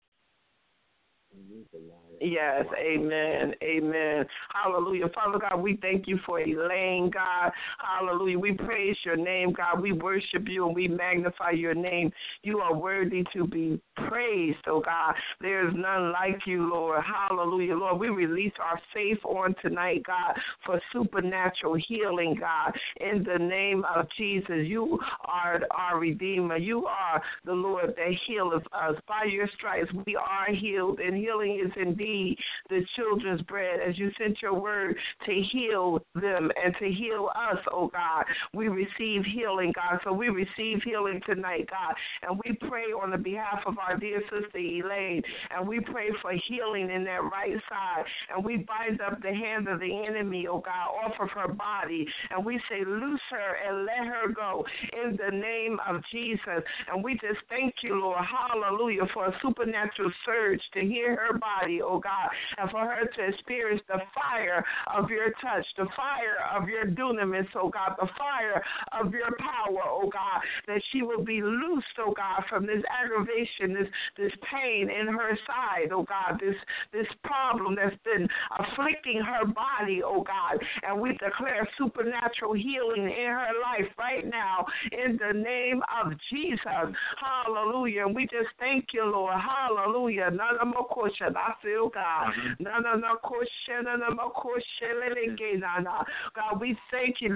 Yes, amen, amen. Hallelujah. Father God, we thank you for Elaine, God. Hallelujah. We praise your name, God. We worship you and we magnify your name. You are worthy to be praised, oh God. There is none like you, Lord. Hallelujah. Lord, we release our faith on tonight, God, for supernatural healing, God. In the name of Jesus, you are our Redeemer. You are the Lord that healeth us. By your stripes, we are healed, and healing is indeed the children's bread, as you sent your word to heal them and to heal us, oh God. We receive healing, God. So we receive healing tonight, God. And we pray on the behalf of our dear sister Elaine, and we pray for healing in that right side. And we bind up the hand of the enemy, oh God, off of her body. And we say, loose her and let her go in the name of Jesus. And we just thank you, Lord, hallelujah, for a supernatural surge to hear her body, oh God, and for her to experience the fire of your touch, the fire of your dunamis, oh God, the fire of your power, oh God, that she will be loosed, oh God, from this aggravation, this this pain in her side, oh God, this this problem that's been afflicting her body, oh God, and we declare supernatural healing in her life right now in the name of Jesus. Hallelujah. And we just thank you, Lord. Hallelujah. I feel God. God, we thank you.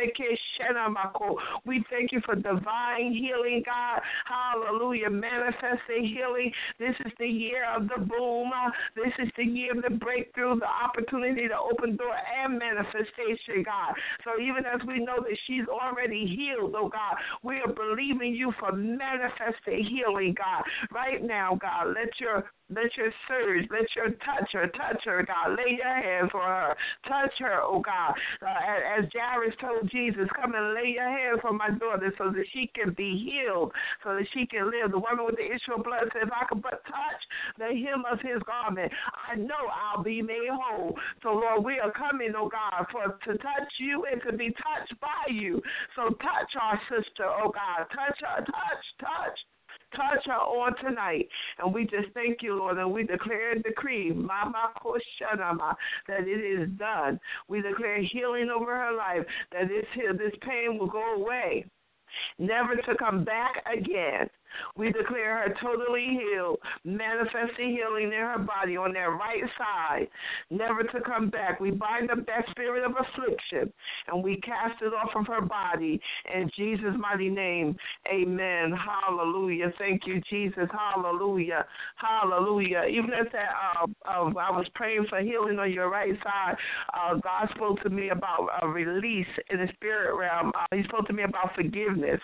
We thank you for divine healing, God. Hallelujah. Manifesting healing. This is the year of the boom. This is the year of the breakthrough, the opportunity to open door and manifestation, God. So even as we know that she's already healed, oh God, we are believing you for manifested healing, God. Right now, God, let your Let your surge, let your touch her, touch her, God. Lay your hands on her. Touch her, oh God. Uh, as Jairus told Jesus, come and lay your hands on my daughter so that she can be healed, so that she can live. The woman with the issue of blood said, if I could but touch the hem of his garment, I know I'll be made whole. So, Lord, we are coming, oh God, for to touch you and to be touched by you. So touch our sister, oh God. Touch her, touch, touch. Touch her on tonight. And we just thank you, Lord, and we declare and decree, Mama Koshanama, that it is done. We declare healing over her life, that this, this pain will go away, never to come back again. We declare her totally healed, manifesting healing in her body on that right side, never to come back. We bind up that spirit of affliction, and we cast it off of her body in Jesus' mighty name. Amen. Hallelujah. Thank you, Jesus. Hallelujah. Hallelujah. Even as that, uh, uh, I was praying for healing on your right side, uh, God spoke to me about a release in the spirit realm. Uh, he spoke to me about forgiveness.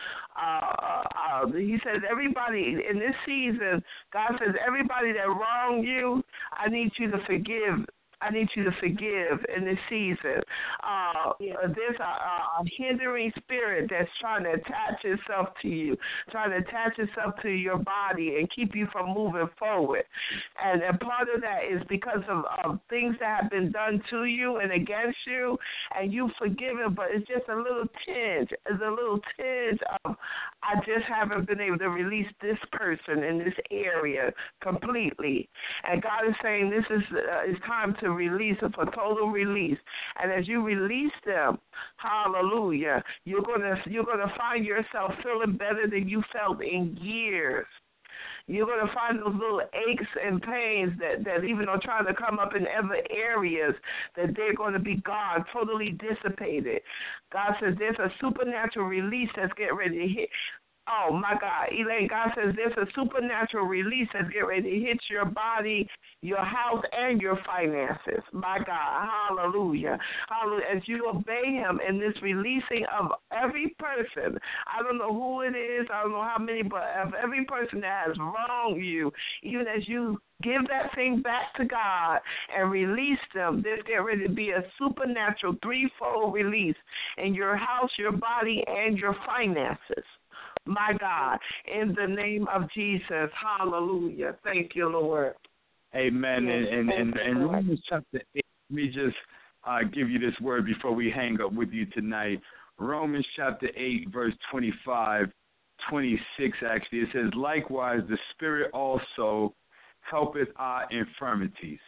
Uh, uh, he says, everybody in this season, God says, everybody that wronged you, I need you to forgive. I need you to forgive in this season. Uh, yeah. There's a, a hindering spirit that's trying to attach itself to you, trying to attach itself to your body and keep you from moving forward. And, and part of that is because of, of things that have been done to you and against you, and you've forgiven, but it's just a little tinge. It's a little tinge of, I just haven't been able to release this person in this area completely. And God is saying this is uh, it's time to release it for total release. And as you release them, hallelujah, you're gonna you're gonna find yourself feeling better than you felt in years. You're going to find those little aches and pains that, that even are trying to come up in other areas, that they're going to be gone, totally dissipated. God says there's a supernatural release that's getting ready to hit. Oh, my God. Elaine, God says there's a supernatural release that's getting ready to hit your body, your house, and your finances. My God. Hallelujah. Hallelujah. As you obey him in this releasing of every person, I don't know who it is, I don't know how many, but of every person that has wronged you, even as you give that thing back to God and release them, there's getting ready to be a supernatural threefold release in your house, your body, and your finances. My God, in the name of Jesus, hallelujah. Thank you, Lord. Amen. Yes, and and, you, and Romans chapter eight, let me just uh, give you this word before we hang up with you tonight. Romans chapter eight, verse twenty-five, twenty-six, actually, it says, likewise, the Spirit also helpeth our infirmities.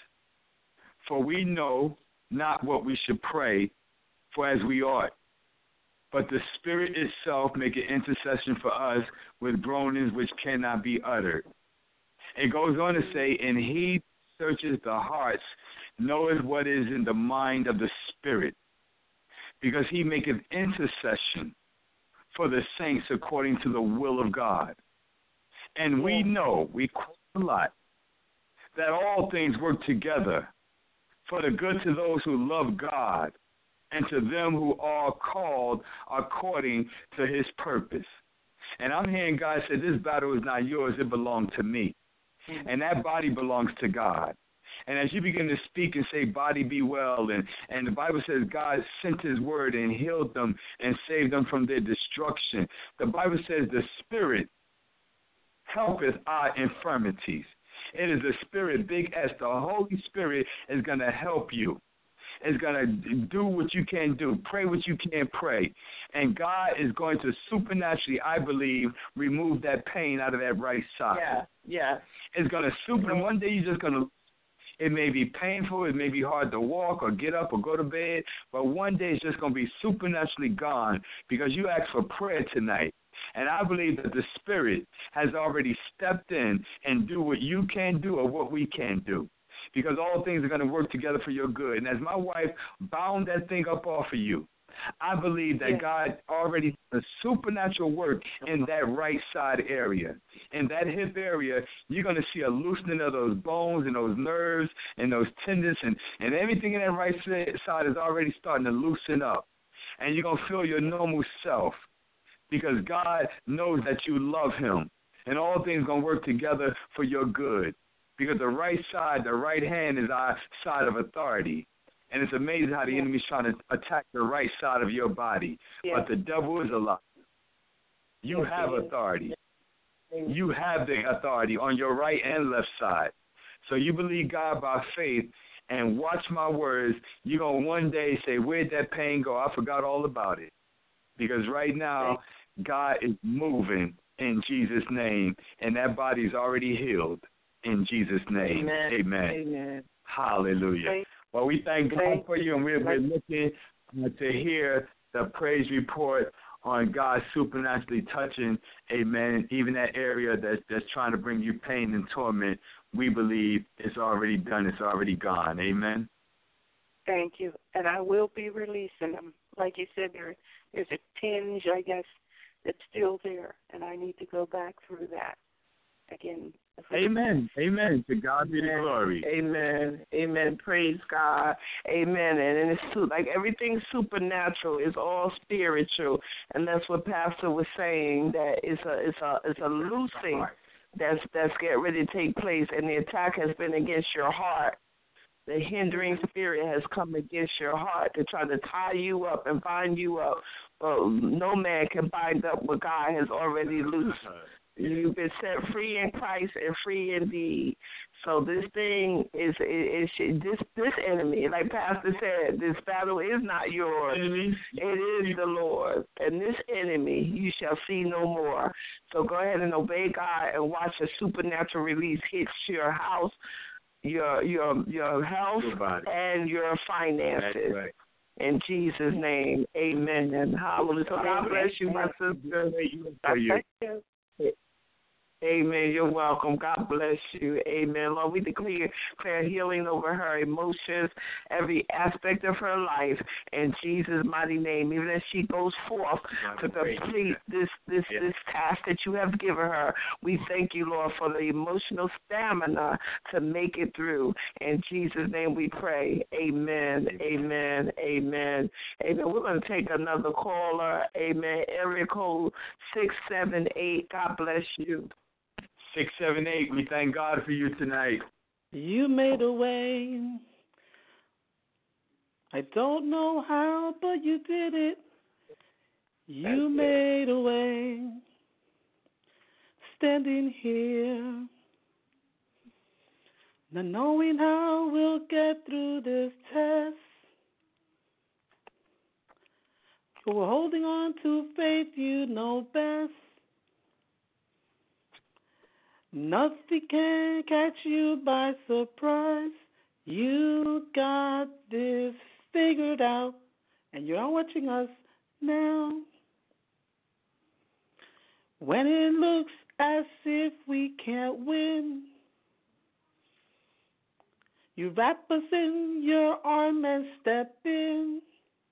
For we know not what we should pray for as we ought. But the Spirit itself maketh intercession for us with groanings which cannot be uttered. It goes on to say, and he searches the hearts, knoweth what is in the mind of the Spirit, because he maketh intercession for the saints according to the will of God. And we know, we quote a lot, that all things work together for the good to those who love God, and to them who are called according to his purpose. And I'm hearing God say, this battle is not yours, it belongs to me. Mm-hmm. And that body belongs to God. And as you begin to speak and say, body be well, and, and the Bible says God sent his word and healed them and saved them from their destruction. The Bible says the Spirit helpeth our infirmities. It is the Spirit, big S. The Holy Spirit is going to help you. Is going to do what you can do, pray what you can pray. And God is going to supernaturally, I believe, remove that pain out of that right side. Yeah, yeah. It's going to super, and one day you're just going to, it may be painful, it may be hard to walk or get up or go to bed, but one day it's just going to be supernaturally gone because you asked for prayer tonight. And I believe that the Spirit has already stepped in and do what you can do or what we can do. Because all things are going to work together for your good. And as my wife bound that thing up off of you, I believe that yes. God already did a supernatural work in that right side area. In that hip area, you're going to see a loosening of those bones and those nerves and those tendons, and, and everything in that right side is already starting to loosen up. And you're going to feel your normal self because God knows that you love him. And all things are going to work together for your good. Because the right side, the right hand is our side of authority. And it's amazing how the yeah. enemy's trying to attack the right side of your body. Yeah. But the devil is a lie. You Yes, have he is. authority. Amen. You have the authority on your right and left side. So you believe God by faith, and watch my words. You're going to one day say, where'd that pain go? I forgot all about it. Because right now, God is moving in Jesus' name, and that body's already healed in Jesus' name. Amen. Amen. Amen. Hallelujah. Thank- Well, we thank God thank- for you, and we're, we're looking uh, to hear the praise report on God supernaturally touching, amen, even that area that's, that's trying to bring you pain and torment. We believe it's already done. It's already gone. Amen. Thank you. And I will be releasing them. Like you said, there there's a tinge, I guess, that's still there, and I need to go back through that again. Amen. Amen. To God be the glory. Amen. Amen. Praise God. Amen. And, and it's too, like everything supernatural is all spiritual, and that's what Pastor was saying. That it's a it's a it's a loosing that's that's getting ready to take place, and the attack has been against your heart. The hindering spirit has come against your heart to try to tie you up and bind you up. But no man can bind up what God has already loosed. You've been set free in Christ and free indeed. So this thing is, is, is this this enemy, like Pastor said, this battle is not yours. It is the Lord. And this enemy you shall see no more. So go ahead and obey God and watch a supernatural release hit your house, your your your health, Your and your finances. That's right. In Jesus' name, amen and hallelujah. So God bless you, my sister. For you. Thank you. Amen. You're welcome. God bless you. Amen. Lord, we declare, declare healing over her emotions, every aspect of her life, in Jesus' mighty name. Even as she goes forth to complete this this yes. this task that you have given her, we thank you, Lord, for the emotional stamina to make it through. In Jesus' name we pray. Amen. Amen. Amen. Amen. We're going to take another caller. Amen. Area code six seven eight. God bless you. six seven eight, we thank God for you tonight. You made a way. I don't know how, but you did it. You That's made a way. Standing here, not knowing how we'll get through this test. You're holding on to faith you know best. Nothing can catch you by surprise. You got this figured out, and you're watching us now. When it looks as if we can't win, you wrap us in your arm and step in.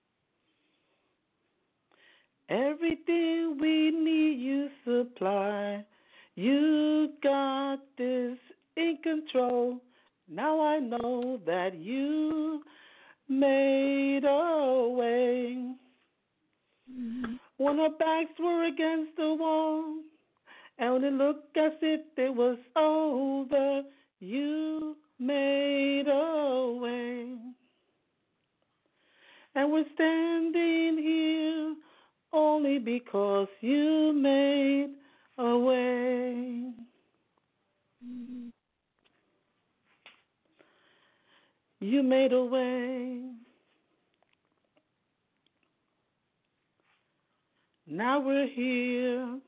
Everything we need you supply. You got this in control. Now I know that you made a way. Mm-hmm. When our backs were against the wall, and when it looked as if it was over, you made a way. And we're standing here only because you made a way. You made a way. Now we're here,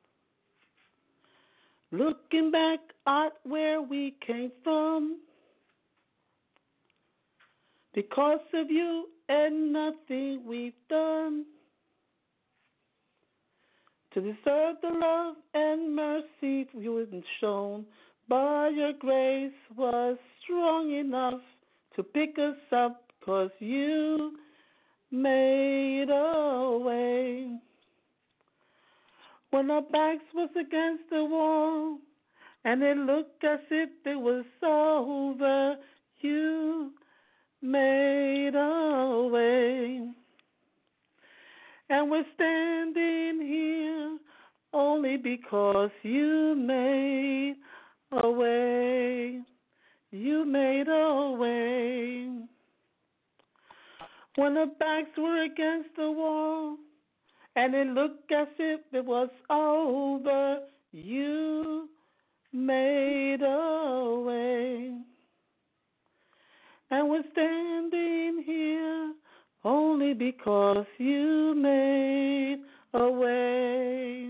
looking back at where we came from. Because of you and nothing we've done to deserve the love and mercy you've shown, but your grace was strong enough to pick us up, 'cause you made a way. When our backs was against the wall and it looked as if it was over, you made a way. And we're standing here only because you made a way. you made a way. When the backs were against the wall and it looked as if it was over, you made a way. And we're standing here only because you made a way.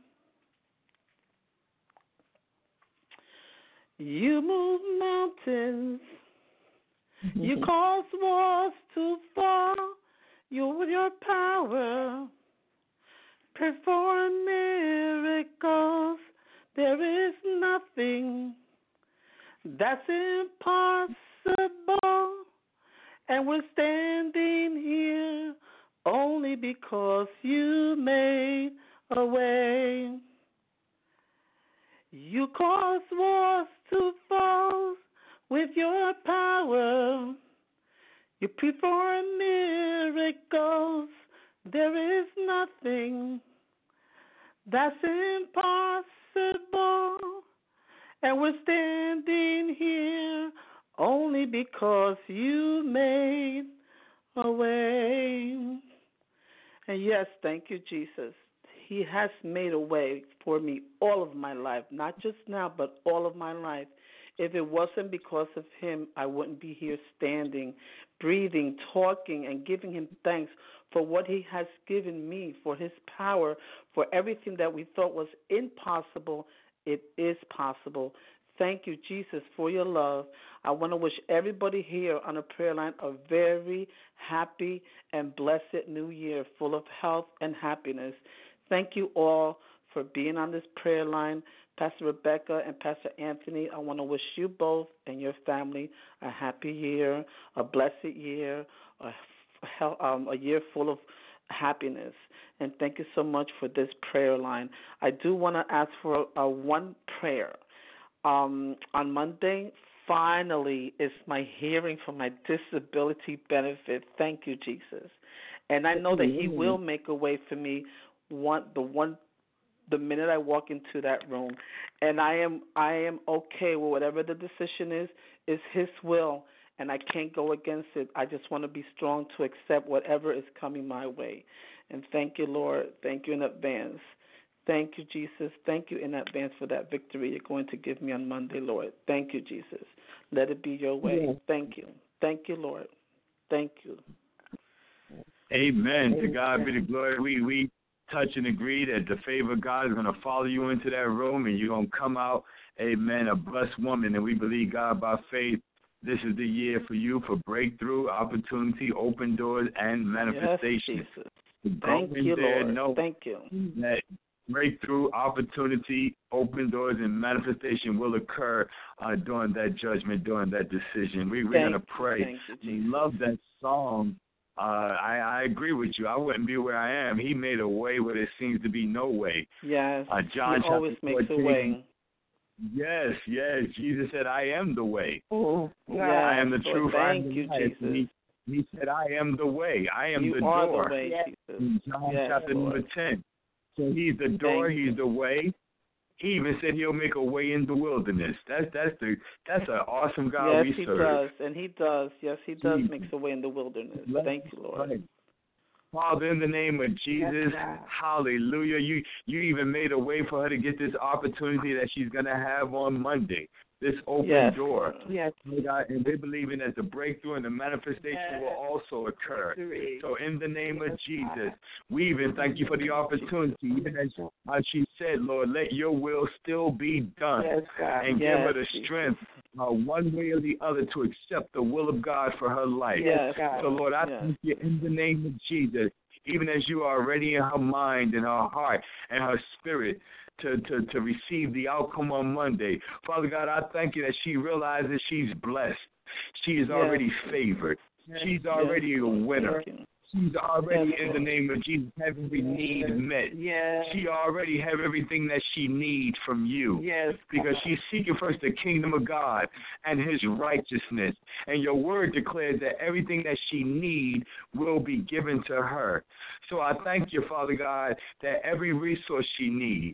You move mountains. You cause walls to fall. You, with your power, perform miracles. There is nothing that's impossible. And we're standing here only because you made a way. You cause walls to fall with your power. You perform miracles. There is nothing that's impossible. And we're standing here only because you made a way. And yes, thank you, Jesus. He has made a way for me all of my life, not just now, but all of my life. If it wasn't because of him, I wouldn't be here standing, breathing, talking, and giving him thanks for what he has given me, for his power, for everything that we thought was impossible. It is possible. Thank you, Jesus, for your love. I want to wish everybody here on a prayer line a very happy and blessed new year, full of health and happiness. Thank you all for being on this prayer line. Pastor Rebecca and Pastor Anthony, I want to wish you both and your family a happy year, a blessed year, a, um, a year full of happiness. And thank you so much for this prayer line. I do want to ask for a, a one prayer. Um, on Monday, finally, is my hearing for my disability benefit. Thank you, Jesus. And I know that he will make a way for me one the one the minute I walk into that room. And I am I am okay with whatever the decision is, is his will, and I can't go against it. I just want to be strong to accept whatever is coming my way. And thank you, Lord. Thank you in advance. Thank you, Jesus. Thank you in advance for that victory you're going to give me on Monday, Lord. Thank you, Jesus. Let it be your way. Yes. Thank you. Thank you, Lord. Thank you. Amen. To God be the glory. We we touch and agree that the favor of God is going to follow you into that room, and you're going to come out, amen, a blessed woman. And we believe, God, by faith, this is the year for you for breakthrough, opportunity, open doors, and manifestation. Yes, Jesus. Thank you, there, Lord. know Thank you. That breakthrough, opportunity, open doors, and manifestation will occur uh, during that judgment, during that decision. We, we're going to pray. We love that song. Uh, I, I agree with you. I wouldn't be where I am. He made a way where there seems to be no way. Yes, uh, John he always makes a way. Yes, yes. Jesus said, I am the way. Oh, yes, I am the Lord, truth. Thank I am you, the Jesus. He, he said, I am the way. I am you the are door. The way, yes. Jesus. In John yes, chapter Lord. number ten. So he's the door, Thank he's you. the way. He even said he'll make a way in the wilderness. That's that's the that's an awesome God yes, we he serve. Yes, he does, and he does. Yes, he does Jesus. make a way in the wilderness. Let Thank you, Lord. Right. Father, in the name of Jesus, yes, hallelujah. You you even made a way for her to get this opportunity that she's going to have on Monday, this open yes. door. Yes. God, and they're believing that the breakthrough and the manifestation yes. will also occur. So in the name of Jesus, we even thank you for the opportunity. Even as, as she said, Lord, let your will still be done. Yes, God. And yes, give her the strength, uh, one way or the other, to accept the will of God for her life. Yes, God. So, Lord, I yes. thank you in the name of Jesus, even as you are ready in her mind and her heart and her spirit, To, to, to receive the outcome on Monday. Father God, I thank you that she realizes she's blessed. She is yes. already favored. Yes. She's already yes. a winner. She's already, yes. in the name of Jesus, have every need met. Yes. She already have everything that she needs from you. Yes. Because she's seeking first the kingdom of God and his righteousness. And your word declares that everything that she needs will be given to her. So I thank you, Father God, that every resource she needs,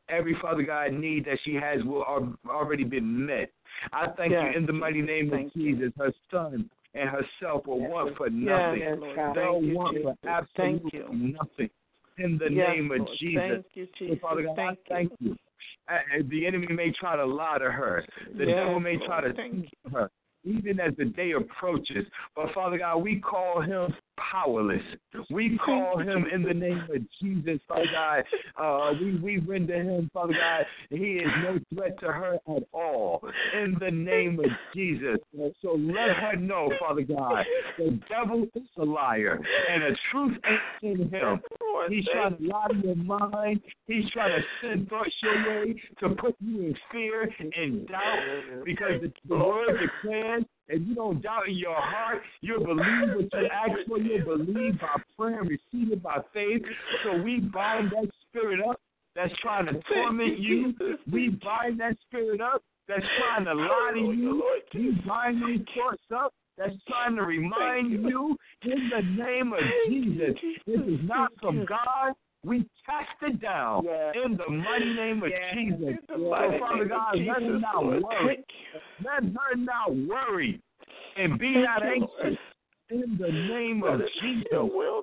every, Father God, need that she has will have already been met. I thank yes, you in the mighty name of Jesus. You. Her son and herself will yes, want for nothing. Yes, They'll you, want Jesus. for absolutely nothing. In the yes, name of Lord. Jesus. Thank you, Jesus. So, Father God, thank I thank you. you. The enemy may try to lie to her. The yes, devil may Lord. try to teach her, even as the day approaches. But, Father God, we call him powerless. We call him in the name of Jesus, Father God. Uh, we, we render him, Father God, he is no threat to her at all. In the name of Jesus. So let her know, Father God, the devil is a liar and the truth ain't in him. He's trying to lie to your mind. He's trying to send thoughts your way to put you in fear and doubt, because the, the word declares, if you don't doubt in your heart, you'll believe what you ask for. You'll believe by prayer and receive it by faith. So we bind that spirit up that's trying to torment you. We bind that spirit up that's trying to lie to you. We bind those thoughts up that's trying to remind you in the name of Jesus. This is not from God. We cast it down yeah. in the mighty name of yeah. Jesus. So, Father God, let her not worry. Let her not worry and be Thank not anxious you, in the name of Jesus. Will,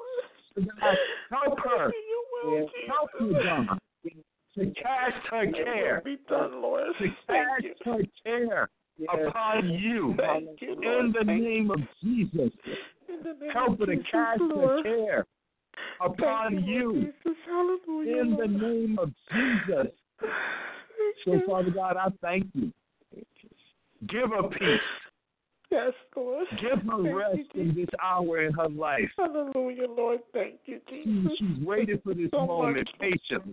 help her. Yeah. Help her, God, to cast her care. Be done, Lord. To cast her care yeah. upon you, you in the Thank name of Jesus. Help her to cast her care upon you, you in the name of Jesus. So, Father God, I thank you. Give her peace. Yes, Lord. Give her thank rest you, in this hour in her life. Hallelujah, Lord. Thank you, Jesus. She, she's waited for this so moment much. patiently.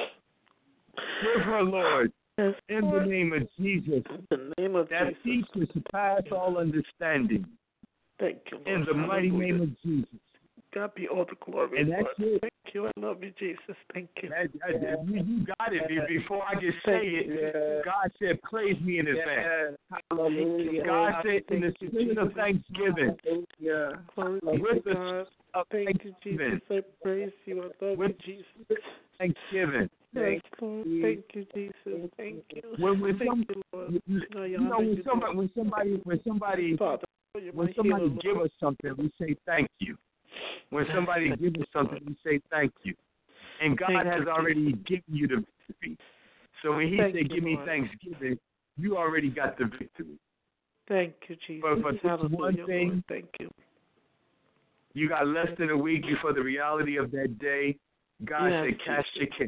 Give her, Lord, yes, in Lord. the name of Jesus, in the name of that Jesus. peace to surpass all understanding. Thank you, Lord. In the mighty Hallelujah. name of Jesus. God be all the glory. And that's Lord. it. Thank you. I love you, Jesus. Thank you. That, that, yeah. you, you got it. Before I can say it, yeah. God said, praise me in advance. Yeah. God said, in the spirit of thanksgiving, yeah. with the of Thank you, Jesus. I praise you. I love with you, Jesus. Thanksgiving. Thank you. Thank you, Jesus. Thank you. When, when Thank some, you, Lord. You know, when somebody, when somebody, when somebody, Father, when somebody give us something, we say thank you. When somebody gives us something, we say thank you. And God thank has you, already Jesus. given you the victory. So when he thank said, give you, me thanksgiving, you already got the victory. Thank you, Jesus. But, but this one thing, Lord. Thank you. You got less than a week before the reality of that day. God yes, said, cast your care.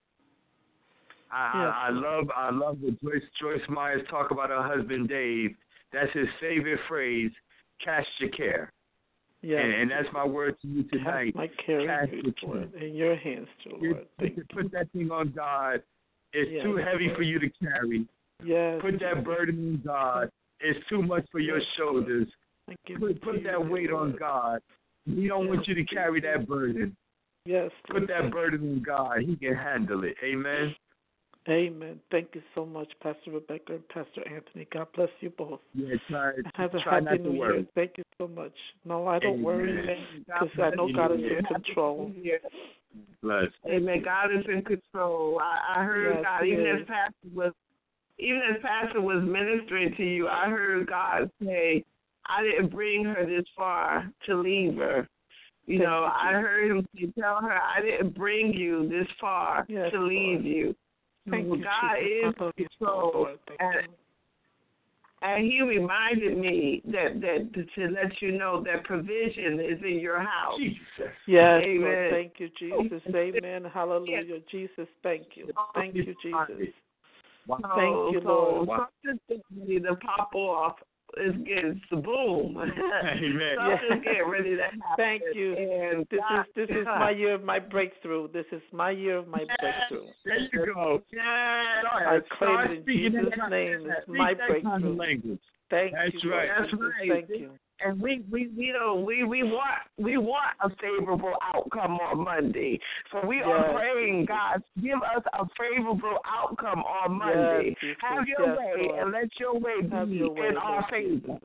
I, yes. I, I love I love what Joyce, Joyce Myers talk about her husband, Dave. That's his favorite phrase, cast your care. Yes. And, and that's my word to you tonight. My care cast your care. In your hands, too, Lord. Thank you. Put that thing on God. It's yes. too heavy for you to carry. Yes. Put that burden on God. It's too much for your shoulders. Put, put that weight on God. He don't want you to carry that burden. Yes. Put that burden on God. He can handle it. Amen. Amen. Thank you so much, Pastor Rebecca and Pastor Anthony. God bless you both. Yeah, try, Have a try happy New Year. Thank you so much. No, I don't Amen. worry because I know God is in control. Bless. Amen. God is in control. I, I heard yes, God, even as Pastor was, even as Pastor was ministering to you, I heard God say, "I didn't bring her this far to leave her." You Thank know, you, I heard him tell her, "I didn't bring you this far yes, to leave Lord. you." Thank you, God Jesus. is in control, and, and He reminded me that that to let you know that provision is in your house. Jesus. Yes, Amen. Lord, thank you, Jesus. Amen. Hallelujah. Yes. Jesus, thank you. Thank you, Jesus. Wow. Thank you, Lord. So something's ready to pop off. It's getting to boom. Amen. Something's getting ready to happen. Thank you. And this God, is this is my year of my breakthrough. This is my year of my breakthrough. There you go. Yeah. I claim it in Jesus' name. It's my breakthrough. Thank That's you. Right. That's right. Thank you. And we, we, we don't we, we want we want a favorable outcome on Monday. So we yes. are praying, God, give us a favorable outcome on Monday. Yes, Have your yes, way Lord. and let your way be your way, in our favor.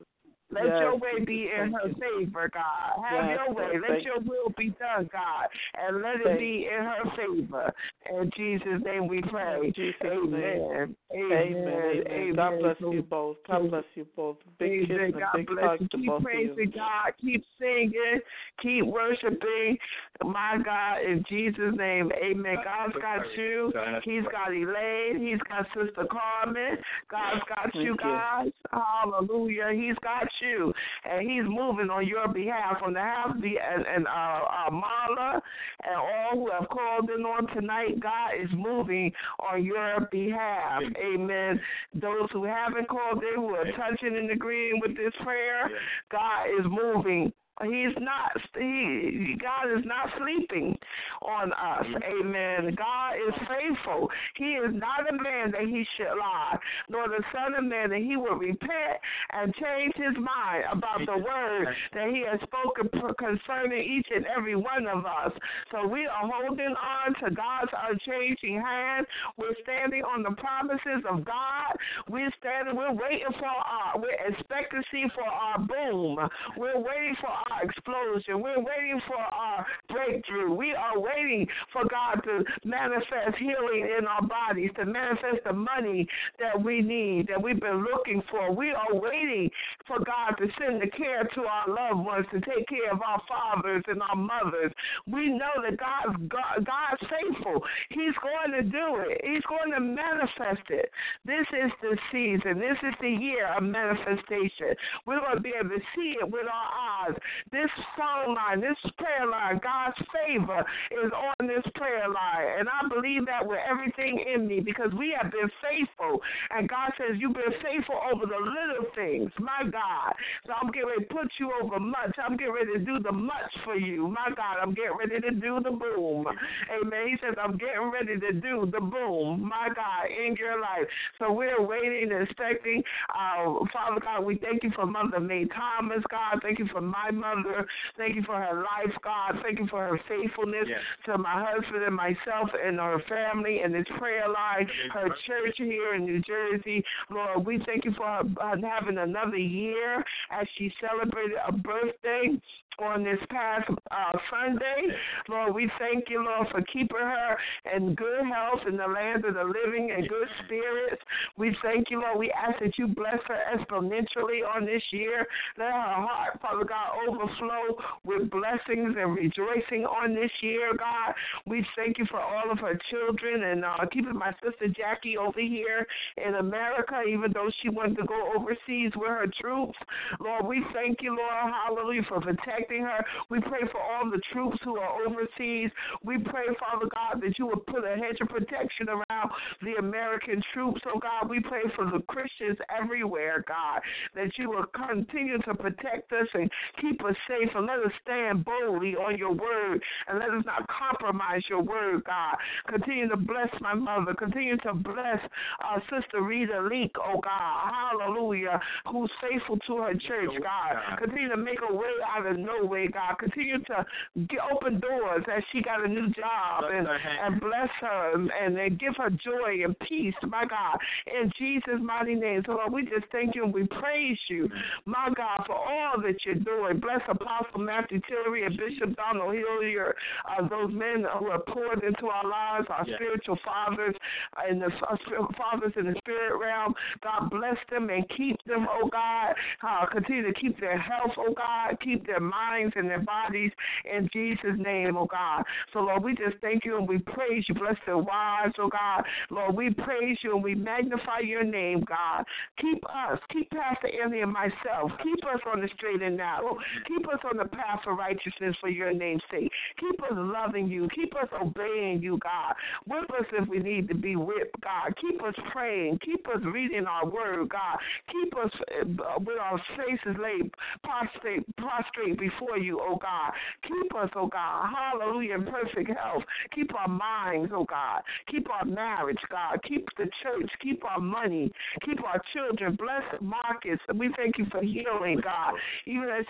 Let yes, your way Jesus, be in her you. favor, God. Have yes, your way. Lord, Let your will be done, God, and let it thank be in her favor. In Jesus' name we pray. In Jesus' Amen. name. Amen. Amen. Amen. God bless so, you both. God bless you both. Big kiss and a God big bless hug you. to Keep both of praising you. God. Keep singing. Keep worshiping. My God, in Jesus' name, amen. God's got you. He's got Elaine. He's got Sister Carmen. God's got you guys. Hallelujah. He's got you. And he's moving on your behalf on behalf of the and, and uh, uh, Marla and all who have called in on tonight. God is moving on your behalf. Amen. Those who haven't called in, who are touching and agreeing with this prayer, God is moving. He's not, he, God is not sleeping on us. Amen. God is faithful. He is not a man that he should lie, nor the son of man that he will repent and change his mind about the word that he has spoken concerning each and every one of us. So we are holding on to God's unchanging hand. We're standing on the promises of God. We're standing, we're waiting for our, we're expectancy for our boom. We're waiting for our explosion. We're waiting for our breakthrough. We are waiting for God to manifest healing in our bodies, to manifest the money that we need, that we've been looking for. We are waiting for God to send the care to our loved ones, to take care of our fathers and our mothers. We know that God's, God, God's faithful. He's going to do it. He's going to manifest it. This is the season. This is the year of manifestation. We're going to be able to see it with our eyes. This phone line, this prayer line, God's favor is on this prayer line. And I believe that with everything in me because we have been faithful. And God says, you've been faithful over the little things, my God. So I'm getting ready to put you over much. I'm getting ready to do the much for you. My God, I'm getting ready to do the boom. Amen. He says, I'm getting ready to do the boom, my God, in your life. So we're waiting and expecting. Uh, Father God, we thank you for Mother May Thomas, God. Thank you for my mother. Thank you for her life, God. Thank you for her faithfulness yes. to my husband and myself and her family and this prayer line, her church here in New Jersey. Lord, we thank you for her having another year as she celebrated a birthday on this past uh, Sunday. Lord, we thank you, Lord, for keeping her in good health in the land of the living and good spirits. We thank you, Lord. We ask that you bless her exponentially on this year. Let her heart, Father God, overflow with blessings and rejoicing on this year, God. We thank you for all of her children and uh, keeping my sister Jackie over here in America, even though she wanted to go overseas with her troops. Lord, we thank you, Lord, hallelujah, for protecting her. We pray for all the troops who are overseas. We pray, Father God, that you would put a hedge of protection around the American troops. Oh, God, we pray for the Christians everywhere, God, that you will continue to protect us and keep us safe and let us stand boldly on your word and let us not compromise your word, God. Continue to bless my mother. Continue to bless uh, Sister Rita Leak, oh, God, hallelujah, who's faithful to her church, God. Continue to make a way out of no way, God. Continue to get, open doors as she got a new job and, and bless her and, and give her joy and peace, my God, in Jesus' mighty name. So, Lord, we just thank you and we praise you, my God, for all that you're doing. Bless Apostle Matthew Tillery and Bishop Donald Hillier, uh, those men who are poured into our lives, our yes. spiritual fathers, and the uh, fathers in the spirit realm. God bless them and keep them, oh God. Uh, continue to keep their health, oh God. Keep their minds and their bodies in Jesus' name, oh God. So, Lord, we just thank you and we praise you. Bless their wives, oh God. Lord, we praise you and we magnify your name, God. Keep us, keep Pastor Anthony and myself. Keep us on the straight and narrow. Keep us on the path of righteousness for your name's sake. Keep us loving you. Keep us obeying you, God. Whip us if we need to be whipped, God. Keep us praying. Keep us reading our word, God. Keep us with our faces laid prostrate, prostrate before you, oh God. Keep us, oh God. Hallelujah, in perfect health. Keep our minds, oh God. Keep our marriage, God. Keep the church. Keep our money. Keep our children. Bless Marcus. We thank you for healing, God. Even as he's still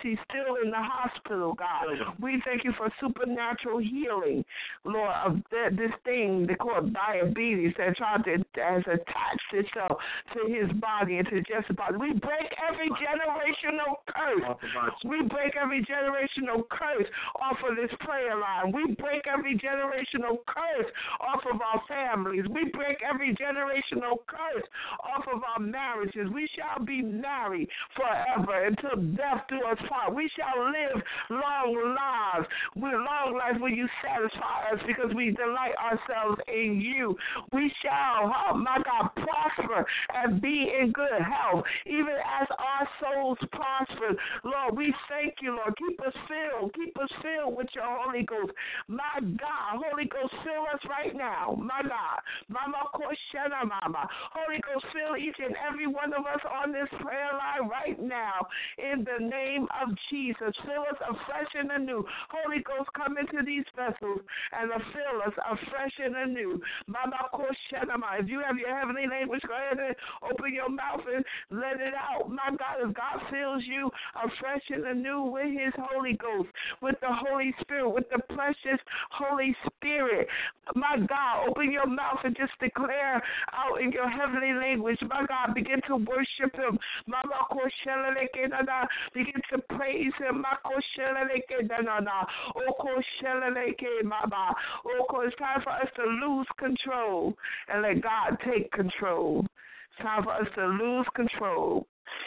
still in the hospital, God. We thank you for supernatural healing, Lord, of th- this thing they call diabetes that tried to has attached itself to his body and to Jess's body. We break every generational curse. We break every generational curse off of this prayer line. We break every generational curse off of our families. We break every generational curse off of our marriages. We shall be married forever until death do us part. We shall live long lives. With long life will you satisfy us because we delight ourselves in you. We shall, oh my God, prosper and be in good health, even as our souls prosper. Lord, we thank you, Lord. Keep us filled. Keep us filled with your Holy Ghost. My God, Holy Ghost, fill us right now. My God. Mama Koshana Mama. Holy Ghost, fill each and every one of us on this prayer line right now. In the name of Jesus. Fill us afresh and anew. Holy Ghost, come into these vessels and fill us afresh and anew. Mama Koshana Mama. If you have your heavenly language, go ahead and open your mouth and let it out. My God, as God fills you afresh and anew with his Holy Ghost, with the Holy Spirit, with the precious Holy Spirit. My God, open your mouth and just declare out in your heavenly language. My God, begin to worship him. Mama Kosheleke Nana. Begin to praise him. Mama Kosheleke Nana. O Kosheleke Mama. Oh, it's time for us to lose control and let God take control. It's time for us to lose control.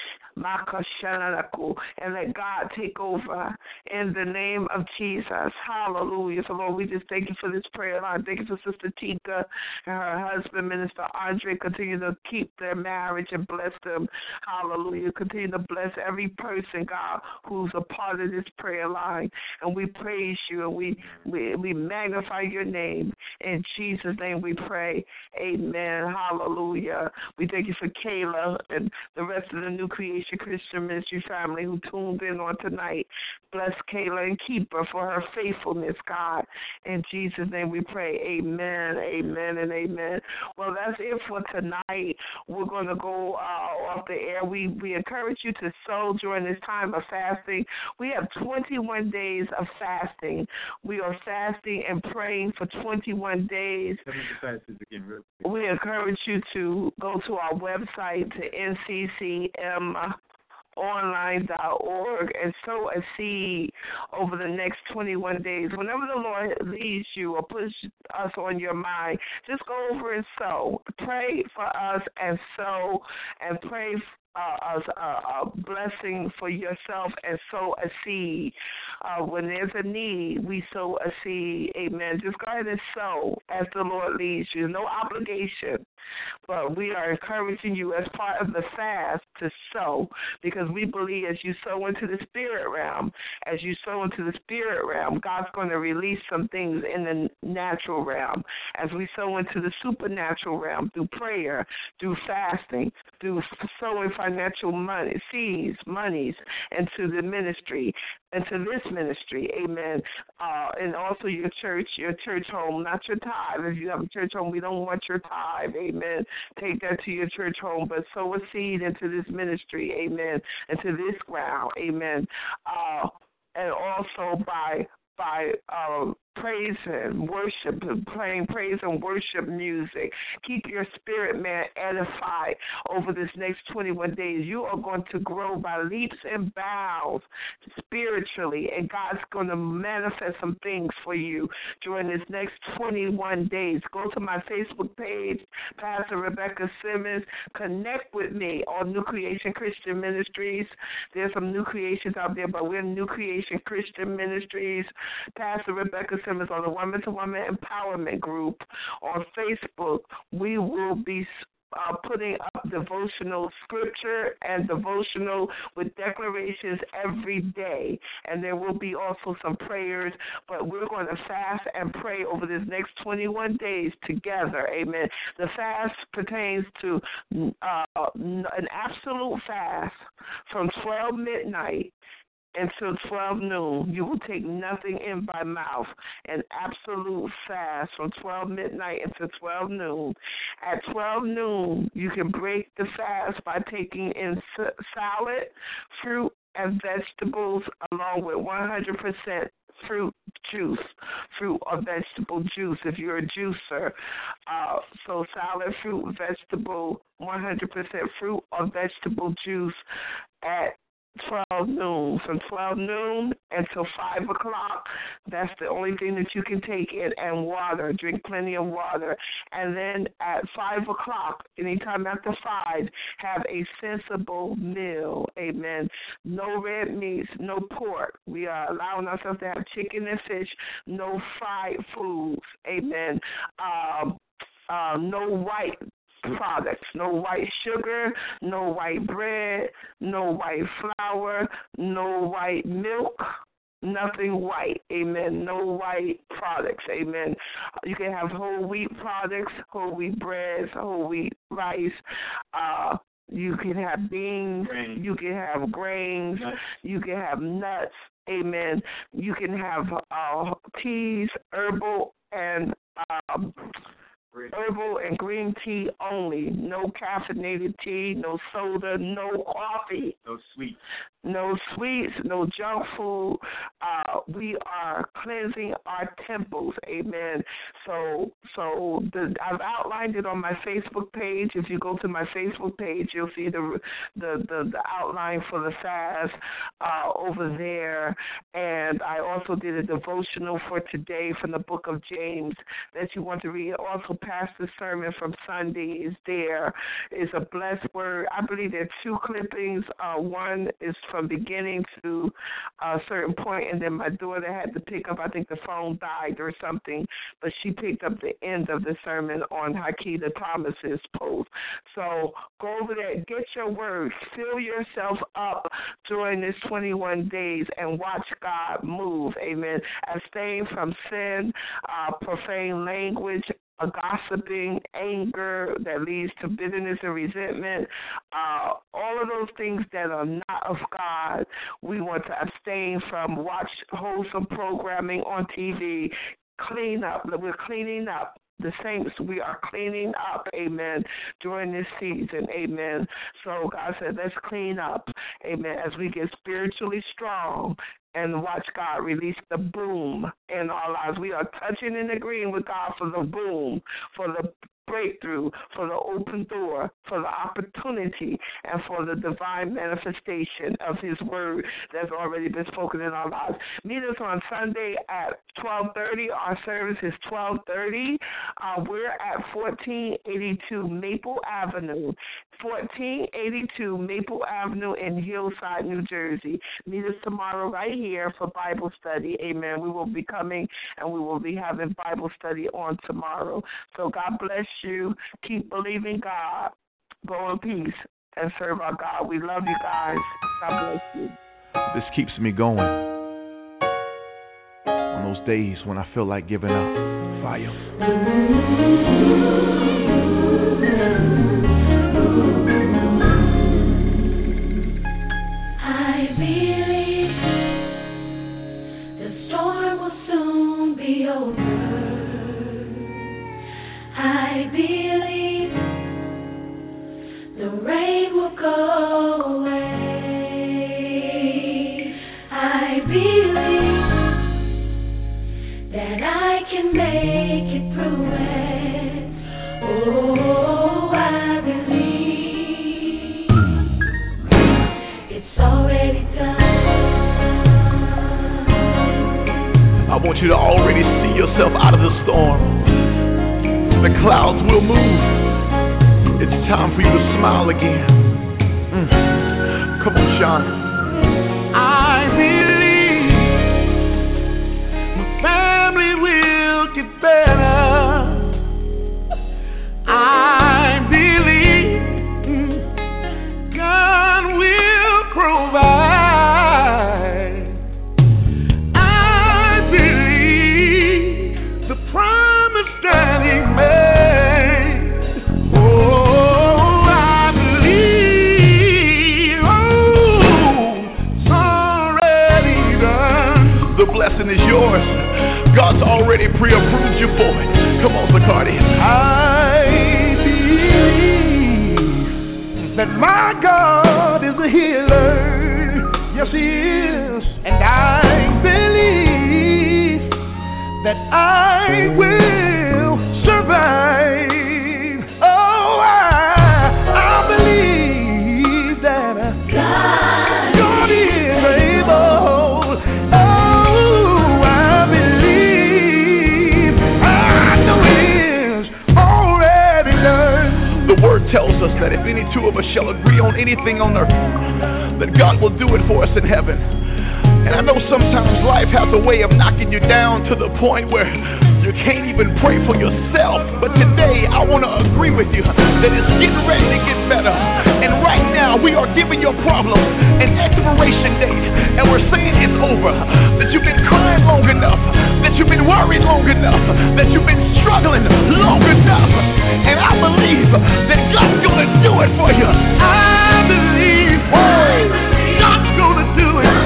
And let God take over in the name of Jesus. Hallelujah. So, Lord, we just thank you for this prayer line. Thank you for Sister Tika and her husband, Minister Andre. Continue to keep their marriage and bless them. Hallelujah. Continue to bless every person, God, who's a part of this prayer line. And we praise you and we, we, we magnify your name. In Jesus' name we pray. Amen. Hallelujah. We thank you for Kayla and the rest of the New Creation Christian Ministry family who tuned in on tonight. Bless Kayla and keep her for her faithfulness, God. In Jesus' name we pray. Amen, amen, and amen. Well, that's it for tonight. We're going to go uh, off the air. We, we encourage you to sow during this time of fasting. We have twenty-one days of fasting. We are fasting and praying for twenty-one days. We encourage you to go to our website, to N C C M online dot org and sow a seed over the next twenty-one days. Whenever the Lord leads you or puts us on your mind, just go over and sow. Pray for us and sow and pray Uh, a, a blessing for yourself and sow a seed. Uh, when there's a need, we sow a seed. Amen. Just go ahead and sow as the Lord leads you. No obligation, but we are encouraging you as part of the fast to sow, because we believe as you sow into the spirit realm, as you sow into the spirit realm, God's going to release some things in the natural realm. As we sow into the supernatural realm through prayer, through fasting, through sowing financial money, seeds, monies into the ministry, into this ministry, amen. Uh, and also your church, your church home, not your tithe. If you have a church home, we don't want your tithe, amen. Take that to your church home, but sow a seed into this ministry, amen, into this ground, amen. Uh, and also by by um, praise and worship, playing praise and worship music. Keep your spirit man edified over this next twenty-one days. You are going to grow by leaps and bounds spiritually, and God's going to manifest some things for you during this next twenty-one days. Go to my Facebook page, Pastor Rebecca Simmons. Connect with me on New Creation Christian Ministries. There's some new creations out there, but we're New Creation Christian Ministries. Pastor Rebecca Simmons on the Woman to Woman Empowerment Group on Facebook. We will be uh, putting up devotional scripture and devotional with declarations every day. And there will be also some prayers, but we're going to fast and pray over this next twenty-one days together. Amen. The fast pertains to uh, an absolute fast from twelve midnight until twelve noon. You will take nothing in by mouth. An absolute fast from twelve midnight until twelve noon. At twelve noon, you can break the fast by taking in salad, fruit, and vegetables, along with one hundred percent fruit juice, fruit or vegetable juice if you're a juicer. Uh, so salad, fruit, vegetable, one hundred percent fruit or vegetable juice at twelve noon. From twelve noon until five o'clock, that's the only thing that you can take in, and water. Drink plenty of water. And then at five o'clock, anytime after five, have a sensible meal. Amen. No red meats, no pork. We are allowing ourselves to have chicken and fish, no fried foods. Amen. Um, uh, no white products, no white sugar, no white bread, no white flour, no white milk, nothing white, amen, no white products, amen. You can have whole wheat products, whole wheat breads, whole wheat rice, uh, you can have beans, grains. You can have grains, nuts. You can have nuts, amen. You can have uh, teas, herbal, and um, herbal and green tea only. No caffeinated tea, no soda, no coffee. No sweets. No sweets, no junk food. Uh, we are cleansing our temples, amen. So so the, I've outlined it on my Facebook page. If you go to my Facebook page, you'll see the the, the, the outline for the fast uh, over there. And I also did a devotional for today from the book of James that you want to read. Also, Pastor's sermon from Sunday is there. It's a blessed word. I believe there are two clippings. Uh, one is from from beginning to a certain point, and then my daughter had to pick up, I think the phone died or something, but she picked up the end of the sermon on Hakita Thomas's post. So go over there, get your word, fill yourself up during this twenty-one days and watch God move, amen. Abstain from sin, uh, profane language, a gossiping, anger that leads to bitterness and resentment, uh, all of those things that are not of God, we want to abstain from. Watch wholesome programming on T V. Clean up. We're cleaning up. The saints, we are cleaning up, amen, during this season, amen. So God said, let's clean up, amen, as we get spiritually strong and watch God release the boom in our lives. We are touching and agreeing with God for the boom, for the breakthrough, for the open door, for the opportunity, and for the divine manifestation of his word that's already been spoken in our lives. Meet us on Sunday at twelve thirty. Our service is twelve thirty. Uh, we're at fourteen eighty-two Maple Avenue. fourteen eighty-two Maple Avenue in Hillside, New Jersey. Meet us tomorrow right here for Bible study. Amen. We will be coming and we will be having Bible study on tomorrow. So God bless you. Keep believing God. Go in peace and serve our God. We love you guys. God bless you. This keeps me going on those days when I feel like giving up. Fire. I believe the storm will soon be over. I believe the rain will go away. I believe that I can make it through it. Oh, I believe it's already done. I want you to already see yourself out of the storm. The clouds will move. It's time for you to smile again. Mm. Come on, Sean. I believe my family will get better. I believe God will provide. I believe the promise that He made. Blessing is yours. God's already pre-approved you for it. Come on, Zacardi. I believe that my God is a healer. Yes, Yes, He is. And I believe that I will survive. Oh, I, I believe that God, God is able. Oh, I believe. I know it is already done. The Word tells us that if any two of us shall agree on anything on earth, that God will do it for us in heaven. And I know sometimes life has a way of knocking you down to the point where you can't even pray for yourself. But today I want to agree with you that it's getting ready to get better. And right now we are giving your problem an expiration date. And we're saying it's over. That you've been crying long enough. That you've been worried long enough. That you've been struggling long enough. And I believe that God's going to do it for you. I believe God's going to do it.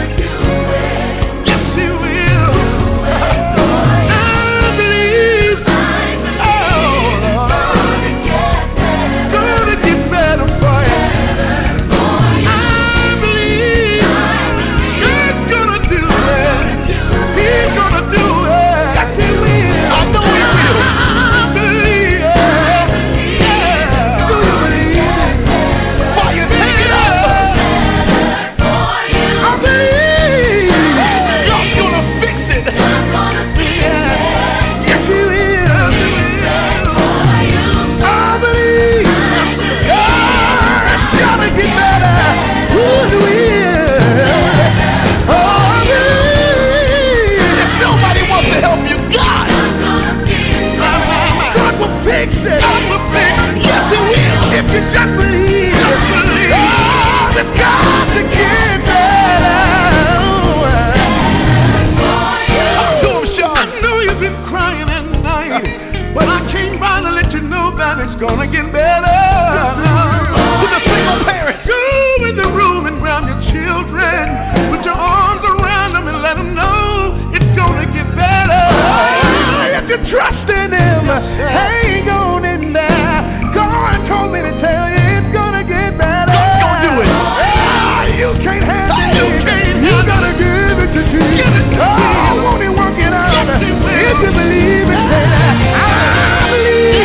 Gonna get better. To the single parents, go in the room and grab your children. Put your arms around them and let them know it's gonna get better. If you trust in Him, hang on in there. God told me to tell you it's gonna get better. God's gonna do it. Ah, you can't handle it. You can't. You gotta give it to Jesus. Oh, won't He work it out? If you believe it, then I believe.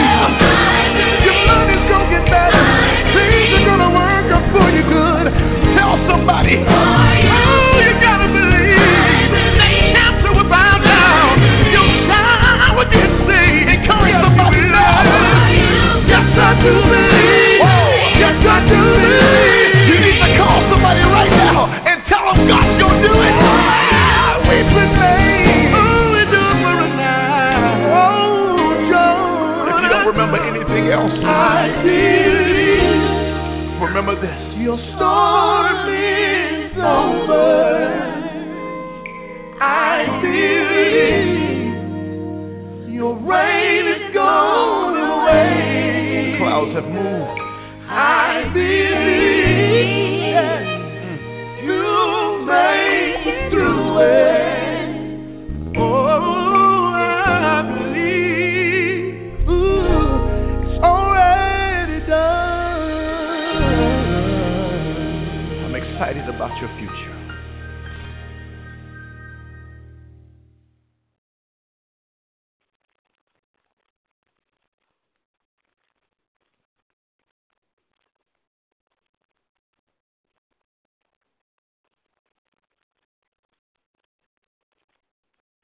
For you good, tell somebody. Oh, you gotta believe. The cancer will bow down. Your child will get saved. Encourage somebody now. Yes, I do believe. Yes, I do believe. You need to call somebody right now and tell them God's gonna do it. We've been made. Oh, we do it for us now. Oh, John. If you don't remember anything else, I believe. Remember this. Your storm is over. I believe. Your rain is gone away. The clouds have moved. I believe. Mm. You made it through it. Oh, I believe. Ooh, it's already done. Excited about your future.